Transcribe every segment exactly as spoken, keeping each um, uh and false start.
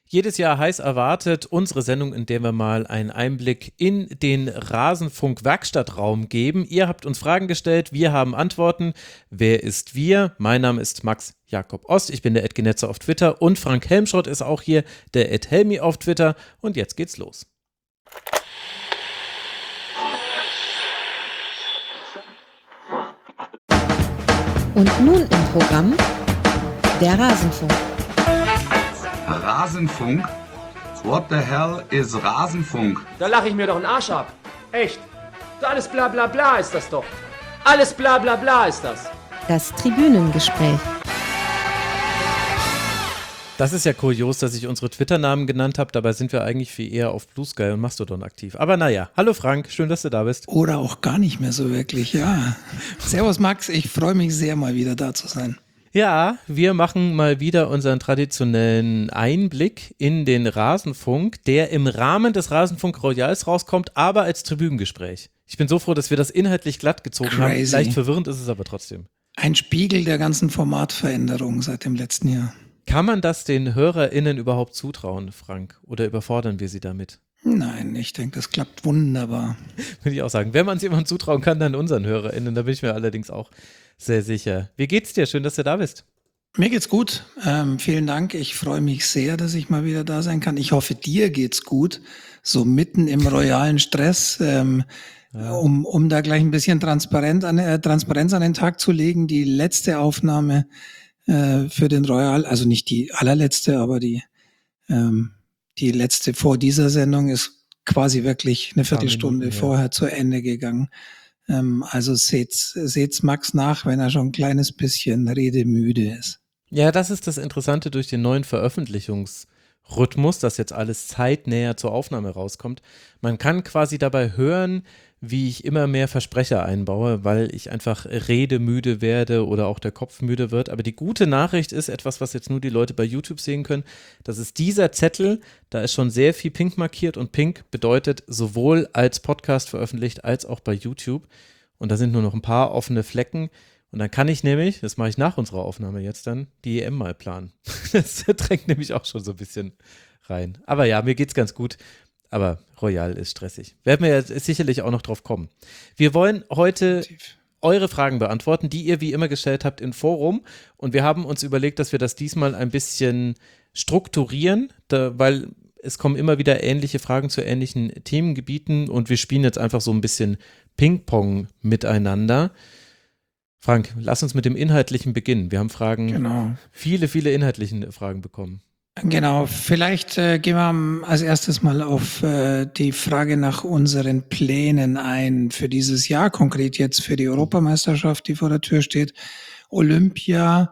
Jedes Jahr heiß erwartet unsere Sendung, in der wir mal einen Einblick in den Rasenfunk-Werkstattraum geben. Ihr habt uns Fragen gestellt, wir haben Antworten. Wer ist wir? Mein Name ist Max Jakob Ost, ich bin der Edgenetzer auf Twitter und Frank Helmschrott ist auch hier, der Ed Helmi auf Twitter. Und jetzt geht's los. Und nun im Programm der Rasenfunk. Rasenfunk? What the hell is Rasenfunk? Da lache ich mir doch einen Arsch ab. Echt. So alles bla bla bla ist das doch. Alles bla bla bla ist das. Das Tribünengespräch. Das ist ja kurios, dass ich unsere Twitter-Namen genannt habe. Dabei sind wir eigentlich viel eher auf Blue Sky und Mastodon aktiv. Aber naja, hallo Frank, schön, dass du da bist. Oder auch gar nicht mehr so wirklich, ja. Servus Max, ich freue mich sehr, mal wieder da zu sein. Ja, wir machen mal wieder unseren traditionellen Einblick in den Rasenfunk, der im Rahmen des Rasenfunk Royals rauskommt, aber als Tribünengespräch. Ich bin so froh, dass wir das inhaltlich glatt gezogen Crazy. haben. Leicht verwirrend ist es aber trotzdem. Ein Spiegel der ganzen Formatveränderung seit dem letzten Jahr. Kann man das den HörerInnen überhaupt zutrauen, Frank? Oder überfordern wir sie damit? Nein, ich denke, das klappt wunderbar. Würde ich auch sagen. Wenn man es jemandem zutrauen kann, dann unseren HörerInnen. Da bin ich mir allerdings auch sehr sicher. Wie geht's dir? Schön, dass du da bist. Mir geht's gut. Ähm, vielen Dank. Ich freue mich sehr, dass ich mal wieder da sein kann. Ich hoffe, dir geht's gut. So mitten im royalen Stress. Ähm, ja. um, um da gleich ein bisschen Transparent an, äh, Transparenz an den Tag zu legen. Die letzte Aufnahme äh, für den Royal, also nicht die allerletzte, aber die, ähm, die letzte vor dieser Sendung ist quasi wirklich eine Viertelstunde Minuten, ja. vorher zu Ende gegangen. Ähm, also seht's, seht's Max nach, wenn er schon ein kleines bisschen redemüde ist. Ja, das ist das Interessante durch den neuen Veröffentlichungsrhythmus, dass jetzt alles zeitnäher zur Aufnahme rauskommt. Man kann quasi dabei hören, wie ich immer mehr Versprecher einbaue, weil ich einfach redemüde werde oder auch der Kopf müde wird. Aber die gute Nachricht ist etwas, was jetzt nur die Leute bei YouTube sehen können. Das ist dieser Zettel, da ist schon sehr viel pink markiert und pink bedeutet sowohl als Podcast veröffentlicht als auch bei YouTube. Und da sind nur noch ein paar offene Flecken. Und dann kann ich nämlich, das mache ich nach unserer Aufnahme jetzt dann, die E M mal planen. Das drängt nämlich auch schon so ein bisschen rein. Aber ja, mir geht's ganz gut. Aber Royal ist stressig. Werden wir ja sicherlich auch noch drauf kommen. Wir wollen heute eure Fragen beantworten, die ihr wie immer gestellt habt im Forum. Und wir haben uns überlegt, dass wir das diesmal ein bisschen strukturieren, da, weil es kommen immer wieder ähnliche Fragen zu ähnlichen Themengebieten und wir spielen jetzt einfach so ein bisschen Ping-Pong miteinander. Frank, lass uns mit dem Inhaltlichen beginnen. Wir haben Fragen, genau. viele, viele inhaltliche Fragen bekommen. Genau, vielleicht äh, gehen wir als erstes mal auf äh, die Frage nach unseren Plänen ein für dieses Jahr, konkret jetzt für die Europameisterschaft, die vor der Tür steht, Olympia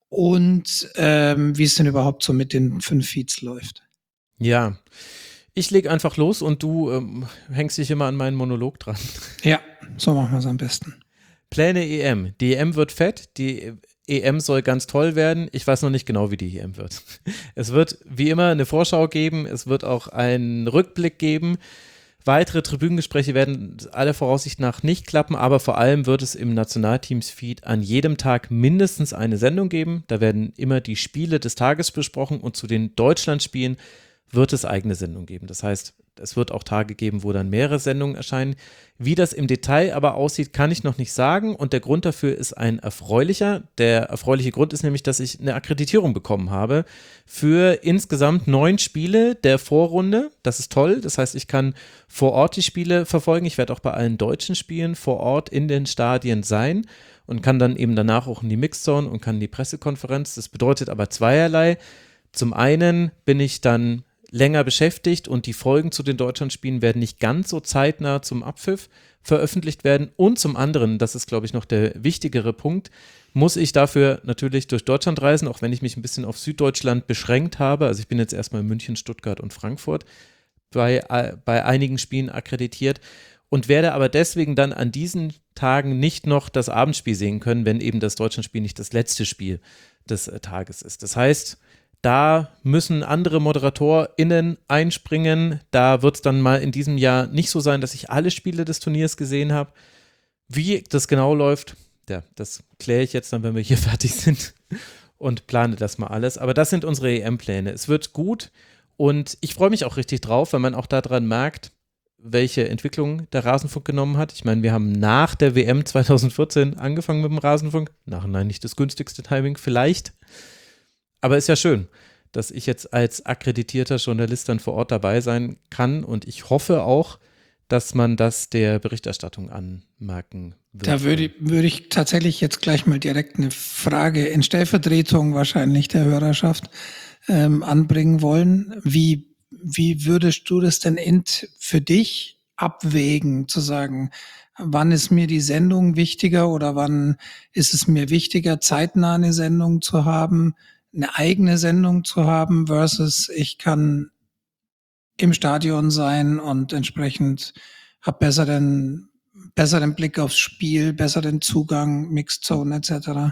und ähm, wie es denn überhaupt so mit den fünf Feeds läuft. Ja, ich lege einfach los und du ähm, hängst dich immer an meinen Monolog dran. Ja, so machen wir es am besten. Pläne E M. Die E M wird fett, die E M soll ganz toll werden. Ich weiß noch nicht genau, wie die E M wird. Es wird wie immer eine Vorschau geben, es wird auch einen Rückblick geben. Weitere Tribünengespräche werden aller Voraussicht nach nicht klappen, aber vor allem wird es im Nationalteams-Feed an jedem Tag mindestens eine Sendung geben. Da werden immer die Spiele des Tages besprochen und zu den Deutschlandspielen wird es eigene Sendungen geben. Das heißt, es wird auch Tage geben, wo dann mehrere Sendungen erscheinen. Wie das im Detail aber aussieht, kann ich noch nicht sagen und der Grund dafür ist ein erfreulicher. Der erfreuliche Grund ist nämlich, dass ich eine Akkreditierung bekommen habe für insgesamt neun Spiele der Vorrunde. Das ist toll, das heißt, ich kann vor Ort die Spiele verfolgen. Ich werde auch bei allen deutschen Spielen vor Ort in den Stadien sein und kann dann eben danach auch in die Mixzone und kann in die Pressekonferenz. Das bedeutet aber zweierlei. Zum einen bin ich dann länger beschäftigt und die Folgen zu den Deutschlandspielen werden nicht ganz so zeitnah zum Abpfiff veröffentlicht werden und zum anderen, das ist glaube ich noch der wichtigere Punkt, muss ich dafür natürlich durch Deutschland reisen, auch wenn ich mich ein bisschen auf Süddeutschland beschränkt habe, also ich bin jetzt erstmal in München, Stuttgart und Frankfurt bei, bei einigen Spielen akkreditiert und werde aber deswegen dann an diesen Tagen nicht noch das Abendspiel sehen können, wenn eben das Deutschlandspiel nicht das letzte Spiel des äh, Tages ist. Das heißt, da müssen andere ModeratorInnen einspringen. Da wird es dann mal in diesem Jahr nicht so sein, dass ich alle Spiele des Turniers gesehen habe. Wie das genau läuft, ja, das kläre ich jetzt dann, wenn wir hier fertig sind und plane das mal alles. Aber das sind unsere E M-Pläne. Es wird gut Und ich freue mich auch richtig drauf, weil man auch daran merkt, welche Entwicklung der Rasenfunk genommen hat. Ich meine, wir haben nach der W M zwanzig vierzehn angefangen mit dem Rasenfunk. Nachhinein nicht das günstigste Timing, vielleicht. Aber ist ja schön, dass ich jetzt als akkreditierter Journalist dann vor Ort dabei sein kann. Und ich hoffe auch, dass man das der Berichterstattung anmerken wird. Da würde, würde ich tatsächlich jetzt gleich mal direkt eine Frage in Stellvertretung wahrscheinlich der Hörerschaft ähm, anbringen wollen. Wie, wie würdest du das denn int für dich abwägen, zu sagen, wann ist mir die Sendung wichtiger oder wann ist es mir wichtiger, zeitnah eine Sendung zu haben, eine eigene Sendung zu haben versus ich kann im Stadion sein und entsprechend habe besseren, besseren Blick aufs Spiel, besseren Zugang, Mixed Zone et cetera.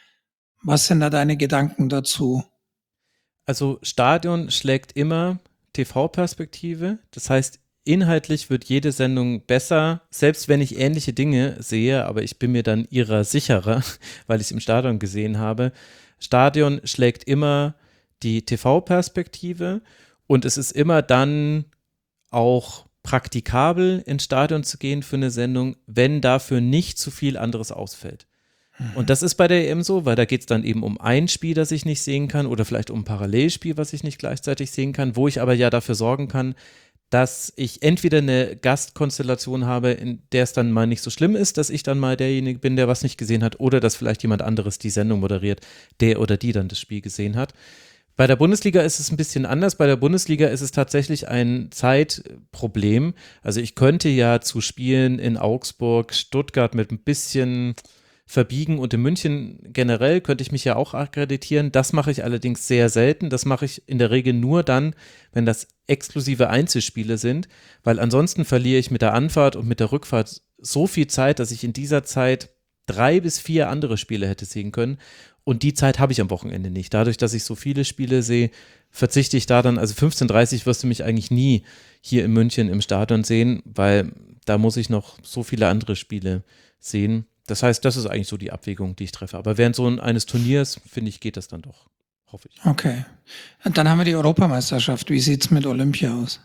Was sind da deine Gedanken dazu? Also Stadion schlägt immer T V-Perspektive. Das heißt, inhaltlich wird jede Sendung besser, selbst wenn ich ähnliche Dinge sehe, aber ich bin mir dann ihrer sicherer, weil ich es im Stadion gesehen habe. Stadion schlägt immer die T V-Perspektive und es ist immer dann auch praktikabel, ins Stadion zu gehen für eine Sendung, wenn dafür nicht zu viel anderes ausfällt. Und das ist bei der E M so, weil da geht es dann eben um ein Spiel, das ich nicht sehen kann oder vielleicht um ein Parallelspiel, was ich nicht gleichzeitig sehen kann, wo ich aber ja dafür sorgen kann, dass ich entweder eine Gastkonstellation habe, in der es dann mal nicht so schlimm ist, dass ich dann mal derjenige bin, der was nicht gesehen hat, oder dass vielleicht jemand anderes die Sendung moderiert, der oder die dann das Spiel gesehen hat. Bei der Bundesliga ist es ein bisschen anders. Bei der Bundesliga ist es tatsächlich ein Zeitproblem. Also ich könnte ja zu Spielen in Augsburg, Stuttgart mit ein bisschen verbiegen und in München generell könnte ich mich ja auch akkreditieren. Das mache ich allerdings sehr selten. Das mache ich in der Regel nur dann, wenn das exklusive Einzelspiele sind, weil ansonsten verliere ich mit der Anfahrt und mit der Rückfahrt so viel Zeit, dass ich in dieser Zeit drei bis vier andere Spiele hätte sehen können. Und die Zeit habe ich am Wochenende nicht. Dadurch, dass ich so viele Spiele sehe, verzichte ich da dann, also fünfzehn Uhr dreißig wirst du mich eigentlich nie hier in München im Stadion sehen, weil da muss ich noch so viele andere Spiele sehen. Das heißt, das ist eigentlich so die Abwägung, die ich treffe. Aber während so eines Turniers, finde ich, geht das dann doch, hoffe ich. Okay. Und dann haben wir die Europameisterschaft. Wie sieht es mit Olympia aus?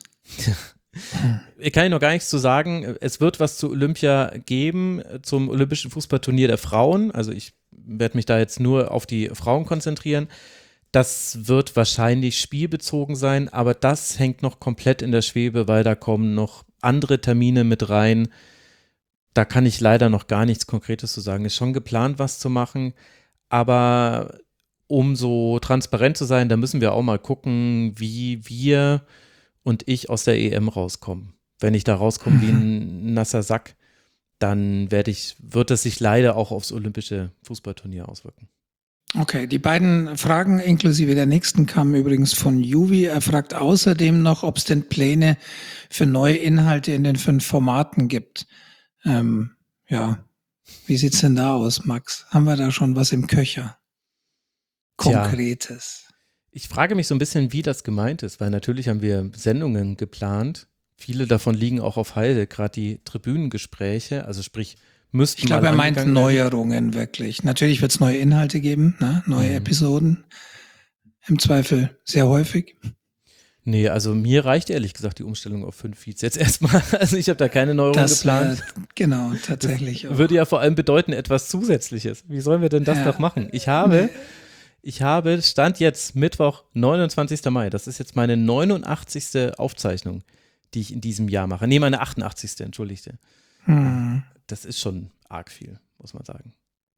Ich kann noch gar nichts zu sagen. Es wird was zu Olympia geben, zum Olympischen Fußballturnier der Frauen. Also ich werde mich da jetzt nur auf die Frauen konzentrieren. Das wird wahrscheinlich spielbezogen sein, aber das hängt noch komplett in der Schwebe, weil da kommen noch andere Termine mit rein. Da kann ich leider noch gar nichts Konkretes zu sagen. Ist schon geplant, was zu machen, aber um so transparent zu sein, da müssen wir auch mal gucken, wie wir und ich aus der E M rauskommen. Wenn ich da rauskomme wie ein nasser Sack, dann werde ich, wird es sich leider auch aufs olympische Fußballturnier auswirken. Okay, die beiden Fragen inklusive der nächsten kamen übrigens von Juvi. Er fragt außerdem noch, ob es denn Pläne für neue Inhalte in den fünf Formaten gibt. Ähm, ja, wie sieht's denn da aus, Max? Haben wir da schon was im Köcher? Konkretes. Tja, ich frage mich so ein bisschen, wie das gemeint ist, weil natürlich haben wir Sendungen geplant. Viele davon liegen auch auf Halde, gerade die Tribünengespräche, also sprich, müssten Ich glaube, mal er meint angegangen werden. Neuerungen wirklich. Natürlich wird es neue Inhalte geben, ne? Neue Mhm. Episoden. Im Zweifel sehr häufig. Nee, also mir reicht ehrlich gesagt die Umstellung auf fünf Feeds jetzt erstmal. Also ich habe da keine Neuerung Das geplant. äh, genau, tatsächlich. auch. Würde ja vor allem bedeuten, etwas Zusätzliches. Wie sollen wir denn das Ja. noch machen? Ich habe, ich habe, Stand jetzt Mittwoch, neunundzwanzigster Mai, das ist jetzt meine neunundachtzigste Aufzeichnung, die ich in diesem Jahr mache. Nee, meine achtundachtzigste, entschuldigte. Hm. Das ist schon arg viel, muss man sagen.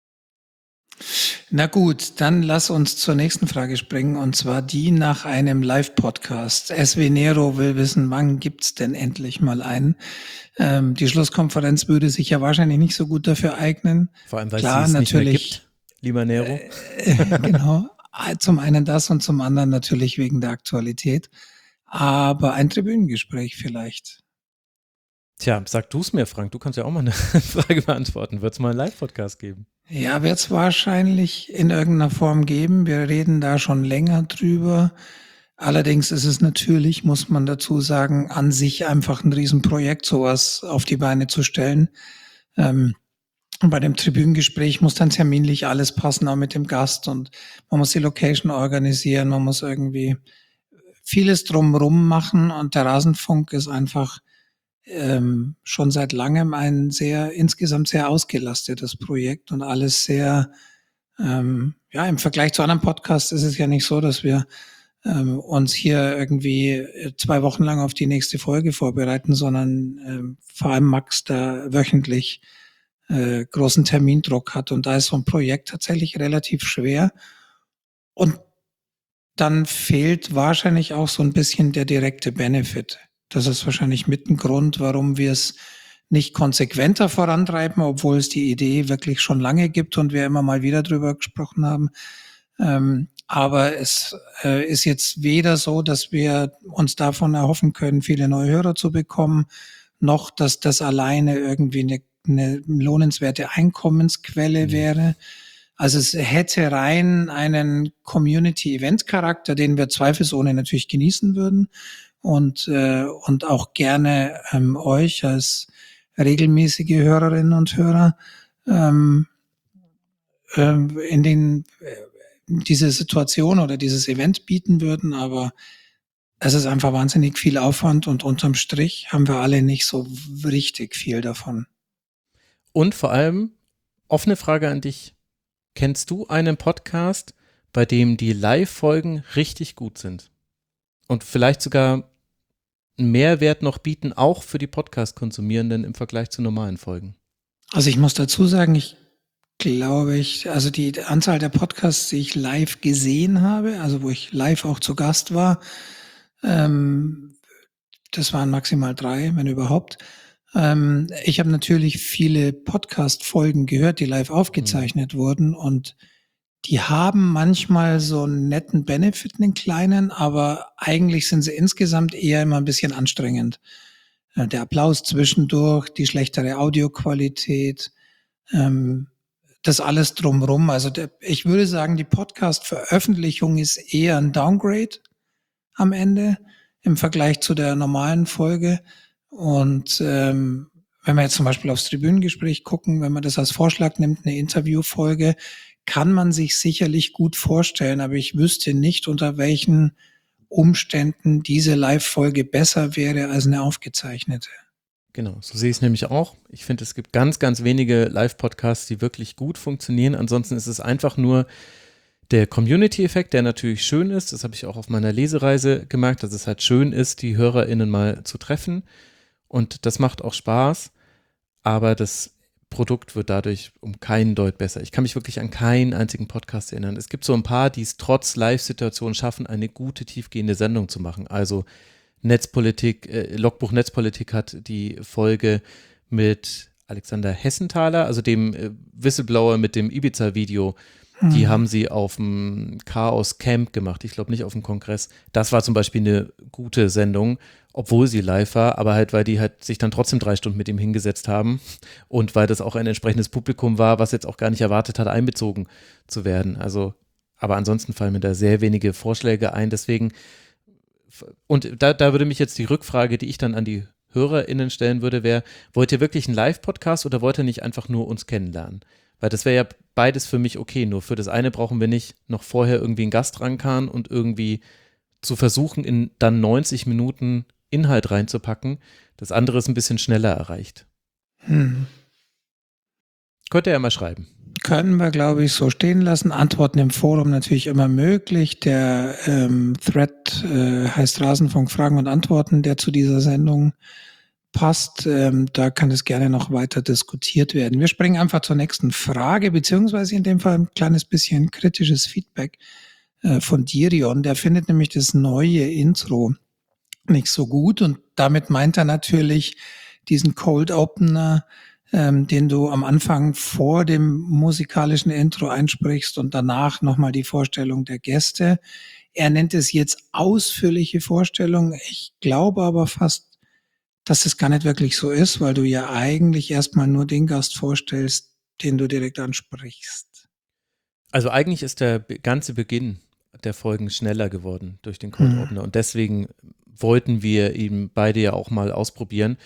Na gut, dann lass uns zur nächsten Frage springen, und zwar die nach einem Live-Podcast. S W Nero will wissen, wann gibt's denn endlich mal einen? Ähm, die Schlusskonferenz würde sich ja wahrscheinlich nicht so gut dafür eignen. Vor allem, weil Klar, es sie nicht mehr natürlich. gibt, lieber Nero. Äh, genau. Zum einen das und zum anderen natürlich wegen der Aktualität. Aber ein Tribünengespräch vielleicht. Tja, sag du es mir, Frank. Du kannst ja auch mal eine Frage beantworten. Wird es mal einen Live-Podcast geben? Ja, wird es wahrscheinlich in irgendeiner Form geben. Wir reden da schon länger drüber. Allerdings ist es natürlich, muss man dazu sagen, an sich einfach ein Riesenprojekt, sowas auf die Beine zu stellen. Ähm, bei dem Tribünengespräch muss dann terminlich alles passen, auch mit dem Gast, und man muss die Location organisieren, man muss irgendwie vieles drumrum machen und der Rasenfunk ist einfach ähm, schon seit langem ein sehr, insgesamt sehr ausgelastetes Projekt und alles sehr, ähm, ja, im Vergleich zu anderen Podcasts ist es ja nicht so, dass wir ähm, uns hier irgendwie zwei Wochen lang auf die nächste Folge vorbereiten, sondern ähm, vor allem Max da wöchentlich äh, großen Termindruck hat und da ist so ein Projekt tatsächlich relativ schwer und dann fehlt wahrscheinlich auch so ein bisschen der direkte Benefit. Das ist wahrscheinlich mit ein Grund, warum wir es nicht konsequenter vorantreiben, obwohl es die Idee wirklich schon lange gibt und wir immer mal wieder drüber gesprochen haben. Ähm, aber es äh, ist jetzt weder so, dass wir uns davon erhoffen können, viele neue Hörer zu bekommen, noch dass das alleine irgendwie eine, eine lohnenswerte Einkommensquelle mhm. wäre. Also es hätte rein einen Community-Event-Charakter, den wir zweifelsohne natürlich genießen würden und äh, und auch gerne ähm, euch als regelmäßige Hörerinnen und Hörer ähm, ähm, in den äh, diese Situation oder dieses Event bieten würden, aber es ist einfach wahnsinnig viel Aufwand und unterm Strich haben wir alle nicht so richtig viel davon. Und vor allem, offene Frage an dich. Kennst du einen Podcast, bei dem die Live-Folgen richtig gut sind? Und vielleicht sogar einen Mehrwert noch bieten, auch für die Podcast-Konsumierenden im Vergleich zu normalen Folgen? Also ich muss dazu sagen, ich glaube ich, also die Anzahl der Podcasts, die ich live gesehen habe, also wo ich live auch zu Gast war, ähm, das waren maximal drei, wenn überhaupt. Ähm, ich habe natürlich viele Podcast-Folgen gehört, die live aufgezeichnet mhm. wurden und die haben manchmal so einen netten Benefit, einen kleinen, aber eigentlich sind sie insgesamt eher immer ein bisschen anstrengend. Äh, der Applaus zwischendurch, die schlechtere Audioqualität, ähm, das alles drumrum. Also der, ich würde sagen, die Podcast-Veröffentlichung ist eher ein Downgrade am Ende im Vergleich zu der normalen Folge. Und ähm, wenn wir jetzt zum Beispiel aufs Tribünengespräch gucken, wenn man das als Vorschlag nimmt, eine Interviewfolge, kann man sich sicherlich gut vorstellen, aber ich wüsste nicht, unter welchen Umständen diese Live-Folge besser wäre als eine aufgezeichnete. Genau, so sehe ich es nämlich auch. Ich finde, es gibt ganz, ganz wenige Live-Podcasts, die wirklich gut funktionieren. Ansonsten ist es einfach nur der Community-Effekt, der natürlich schön ist. Das habe ich auch auf meiner Lesereise gemerkt, dass es halt schön ist, die HörerInnen mal zu treffen. Und das macht auch Spaß, aber das Produkt wird dadurch um keinen Deut besser. Ich kann mich wirklich an keinen einzigen Podcast erinnern. Es gibt so ein paar, die es trotz Live-Situationen schaffen, eine gute, tiefgehende Sendung zu machen. Also Netzpolitik, äh, Logbuch Netzpolitik hat die Folge mit Alexander Hessenthaler, also dem äh, Whistleblower mit dem Ibiza-Video. Mhm. Die haben sie auf dem Chaos Camp gemacht. Ich glaube nicht auf dem Kongress. Das war zum Beispiel eine gute Sendung, obwohl sie live war, aber halt, weil die halt sich dann trotzdem drei Stunden mit ihm hingesetzt haben und weil das auch ein entsprechendes Publikum war, was jetzt auch gar nicht erwartet hat, einbezogen zu werden. Also, aber ansonsten fallen mir da sehr wenige Vorschläge ein, deswegen, und da, da würde mich jetzt die Rückfrage, die ich dann an die HörerInnen stellen würde, wäre, wollt ihr wirklich einen Live-Podcast oder wollt ihr nicht einfach nur uns kennenlernen? Weil das wäre ja beides für mich okay, nur für das eine brauchen wir nicht noch vorher irgendwie einen Gast rankarren und irgendwie zu versuchen, in dann neunzig Minuten Inhalt reinzupacken. Das andere ist ein bisschen schneller erreicht. Hm. Könnt ihr ja mal schreiben. Können wir, glaube ich, so stehen lassen. Antworten im Forum natürlich immer möglich. Der ähm, Thread äh, heißt Rasenfunk Fragen und Antworten, der zu dieser Sendung passt. Ähm, da kann es gerne noch weiter diskutiert werden. Wir springen einfach zur nächsten Frage, beziehungsweise in dem Fall ein kleines bisschen kritisches Feedback äh, von Dirion. Der findet nämlich das neue Intro nicht so gut und damit meint er natürlich diesen Cold Opener, ähm, den du am Anfang vor dem musikalischen Intro einsprichst und danach nochmal die Vorstellung der Gäste. Er nennt es jetzt ausführliche Vorstellung. Ich glaube aber fast, dass es gar nicht wirklich so ist, weil du ja eigentlich erstmal nur den Gast vorstellst, den du direkt ansprichst. Also eigentlich ist der ganze Beginn der Folgen schneller geworden durch den Cold Opener mhm. und deswegen wollten wir ihn beide ja auch mal ausprobieren,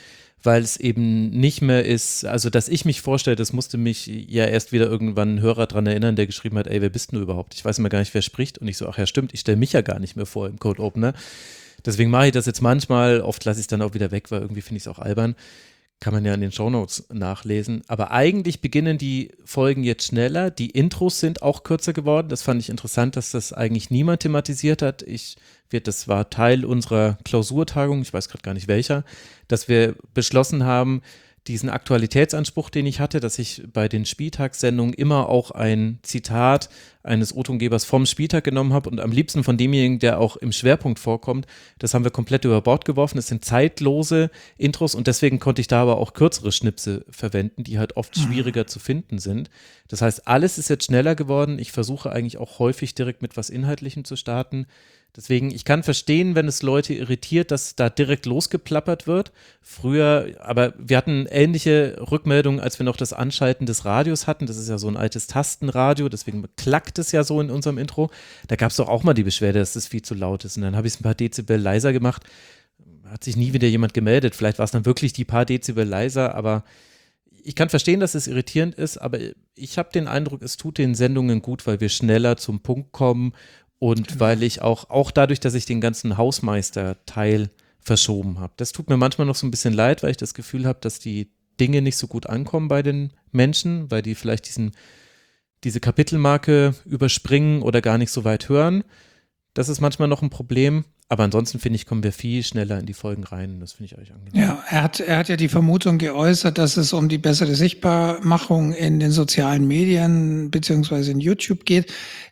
weil es eben nicht mehr ist, also dass ich mich vorstelle, das musste mich ja erst wieder irgendwann ein Hörer dran erinnern, der geschrieben hat, ey, wer bist du überhaupt? Ich weiß immer gar nicht, wer spricht. Und ich so, ach ja, stimmt, ich stelle mich ja gar nicht mehr vor im Code Opener. Deswegen mache ich das jetzt manchmal, oft lasse ich es dann auch wieder weg, weil irgendwie finde ich es auch albern. Kann man ja in den Shownotes nachlesen. Aber eigentlich beginnen die Folgen jetzt schneller. Die Intros sind auch kürzer geworden. Das fand ich interessant, dass das eigentlich niemand thematisiert hat. Ich, wir, das war Teil unserer Klausurtagung, ich weiß gerade gar nicht welcher, dass wir beschlossen haben, diesen Aktualitätsanspruch, den ich hatte, dass ich bei den Spieltagssendungen immer auch ein Zitat eines O-Tongebers vom Spieltag genommen habe und am liebsten von demjenigen, der auch im Schwerpunkt vorkommt. Das haben wir komplett über Bord geworfen. Das sind zeitlose Intros und deswegen konnte ich da aber auch kürzere Schnipsel verwenden, die halt oft schwieriger mhm. zu finden sind. Das heißt, alles ist jetzt schneller geworden. Ich versuche eigentlich auch häufig direkt mit was Inhaltlichem zu starten. Deswegen, ich kann verstehen, wenn es Leute irritiert, dass da direkt losgeplappert wird. Früher, aber wir hatten ähnliche Rückmeldungen, als wir noch das Anschalten des Radios hatten. Das ist ja so ein altes Tastenradio, deswegen klackt es ja so in unserem Intro. Da gab es doch auch mal die Beschwerde, dass das viel zu laut ist. Und dann habe ich es ein paar Dezibel leiser gemacht. Hat sich nie wieder jemand gemeldet. Vielleicht war es dann wirklich die paar Dezibel leiser, aber ich kann verstehen, dass es irritierend ist, aber ich habe den Eindruck, es tut den Sendungen gut, weil wir schneller zum Punkt kommen. Und genau. weil ich auch, auch dadurch, dass ich den ganzen Hausmeister-Teil verschoben habe. Das tut mir manchmal noch so ein bisschen leid, weil ich das Gefühl habe, dass die Dinge nicht so gut ankommen bei den Menschen, weil die vielleicht diesen, diese Kapitelmarke überspringen oder gar nicht so weit hören. Das ist manchmal noch ein Problem. Aber ansonsten, finde ich, kommen wir viel schneller in die Folgen rein. Das finde ich eigentlich angenehm. Ja, er hat, er hat ja die Vermutung geäußert, dass es um die bessere Sichtbarmachung in den sozialen Medien beziehungsweise in YouTube geht.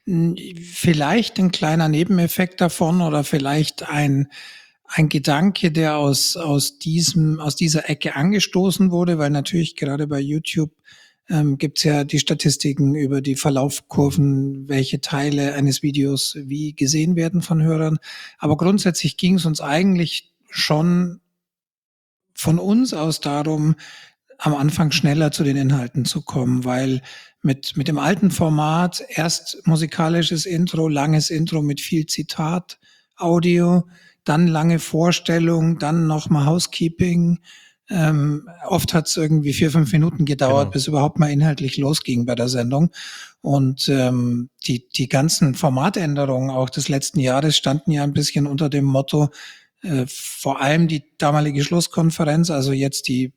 Vielleicht ein kleiner Nebeneffekt davon oder vielleicht ein, ein Gedanke, der aus, aus diesem, aus dieser Ecke angestoßen wurde, weil natürlich gerade bei YouTube ähm, gibt's ja die Statistiken über die Verlaufkurven, welche Teile eines Videos wie gesehen werden von Hörern. Aber grundsätzlich ging es uns eigentlich schon von uns aus darum, am Anfang schneller zu den Inhalten zu kommen, weil mit, mit dem alten Format erst musikalisches Intro, langes Intro mit viel Zitat, Audio, dann lange Vorstellung, dann nochmal Housekeeping. Ähm, oft hat es irgendwie vier, fünf Minuten gedauert, genau. bis überhaupt mal inhaltlich losging bei der Sendung. Und ähm, die, die ganzen Formatänderungen auch des letzten Jahres standen ja ein bisschen unter dem Motto, äh, vor allem die damalige Schlusskonferenz, also jetzt die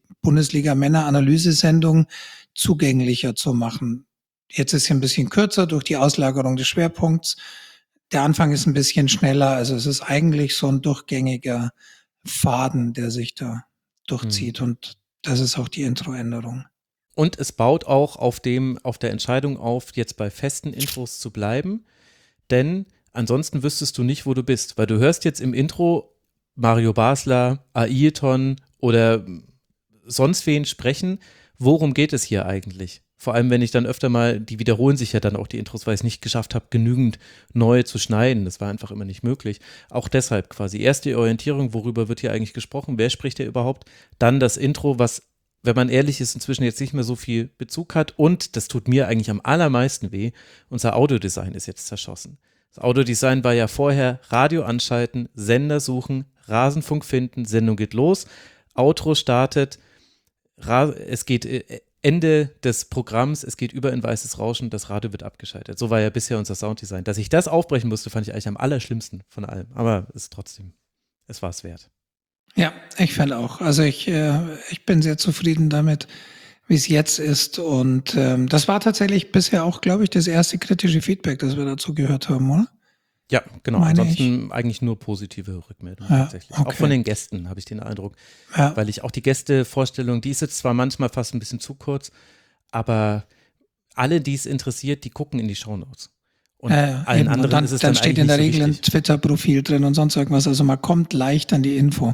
Bundesliga-Männer-Analysesendung, zugänglicher zu machen. Jetzt ist sie ein bisschen kürzer durch die Auslagerung des Schwerpunkts. Der Anfang ist ein bisschen schneller, also es ist eigentlich so ein durchgängiger Faden, der sich da durchzieht mhm. und das ist auch die Introänderung. Und es baut auch auf dem, auf der Entscheidung auf, jetzt bei festen Intros zu bleiben, denn ansonsten wüsstest du nicht, wo du bist, weil du hörst jetzt im Intro Mario Basler, Ailton oder sonst wen sprechen, worum geht es hier eigentlich? Vor allem, wenn ich dann öfter mal, die wiederholen sich ja dann auch die Intros, weil ich es nicht geschafft habe, genügend neu zu schneiden. Das war einfach immer nicht möglich. Auch deshalb quasi erst die Orientierung, worüber wird hier eigentlich gesprochen, wer spricht hier überhaupt? Dann das Intro, was, wenn man ehrlich ist, inzwischen jetzt nicht mehr so viel Bezug hat. Und, das tut mir eigentlich am allermeisten weh, unser Audiodesign ist jetzt zerschossen. Das Audiodesign war ja vorher Radio anschalten, Sender suchen, Rasenfunk finden, Sendung geht los, Outro startet, Ra- es geht äh, Ende des Programms, es geht über in weißes Rauschen, das Radio wird abgeschaltet. So war ja bisher unser Sounddesign. Dass ich das aufbrechen musste, fand ich eigentlich am allerschlimmsten von allem. Aber es ist trotzdem, es war es wert. Ja, ich fände auch. Also ich, äh, ich bin sehr zufrieden damit, wie es jetzt ist. Und ähm, das war tatsächlich bisher auch, glaube ich, das erste kritische Feedback, das wir dazu gehört haben, oder? Ja, genau. Meine Ansonsten ich. eigentlich nur positive Rückmeldungen ja, tatsächlich. okay. Auch von den Gästen habe ich den Eindruck. Ja. Weil ich auch die Gästevorstellung, die ist jetzt zwar manchmal fast ein bisschen zu kurz, aber alle, die es interessiert, die gucken in die Shownotes. Und ja, ja, allen eben. anderen und dann, ist es dann, dann steht in der eigentlich Regel nicht so ein Twitter-Profil drin und sonst irgendwas. Also man kommt leicht an die Info.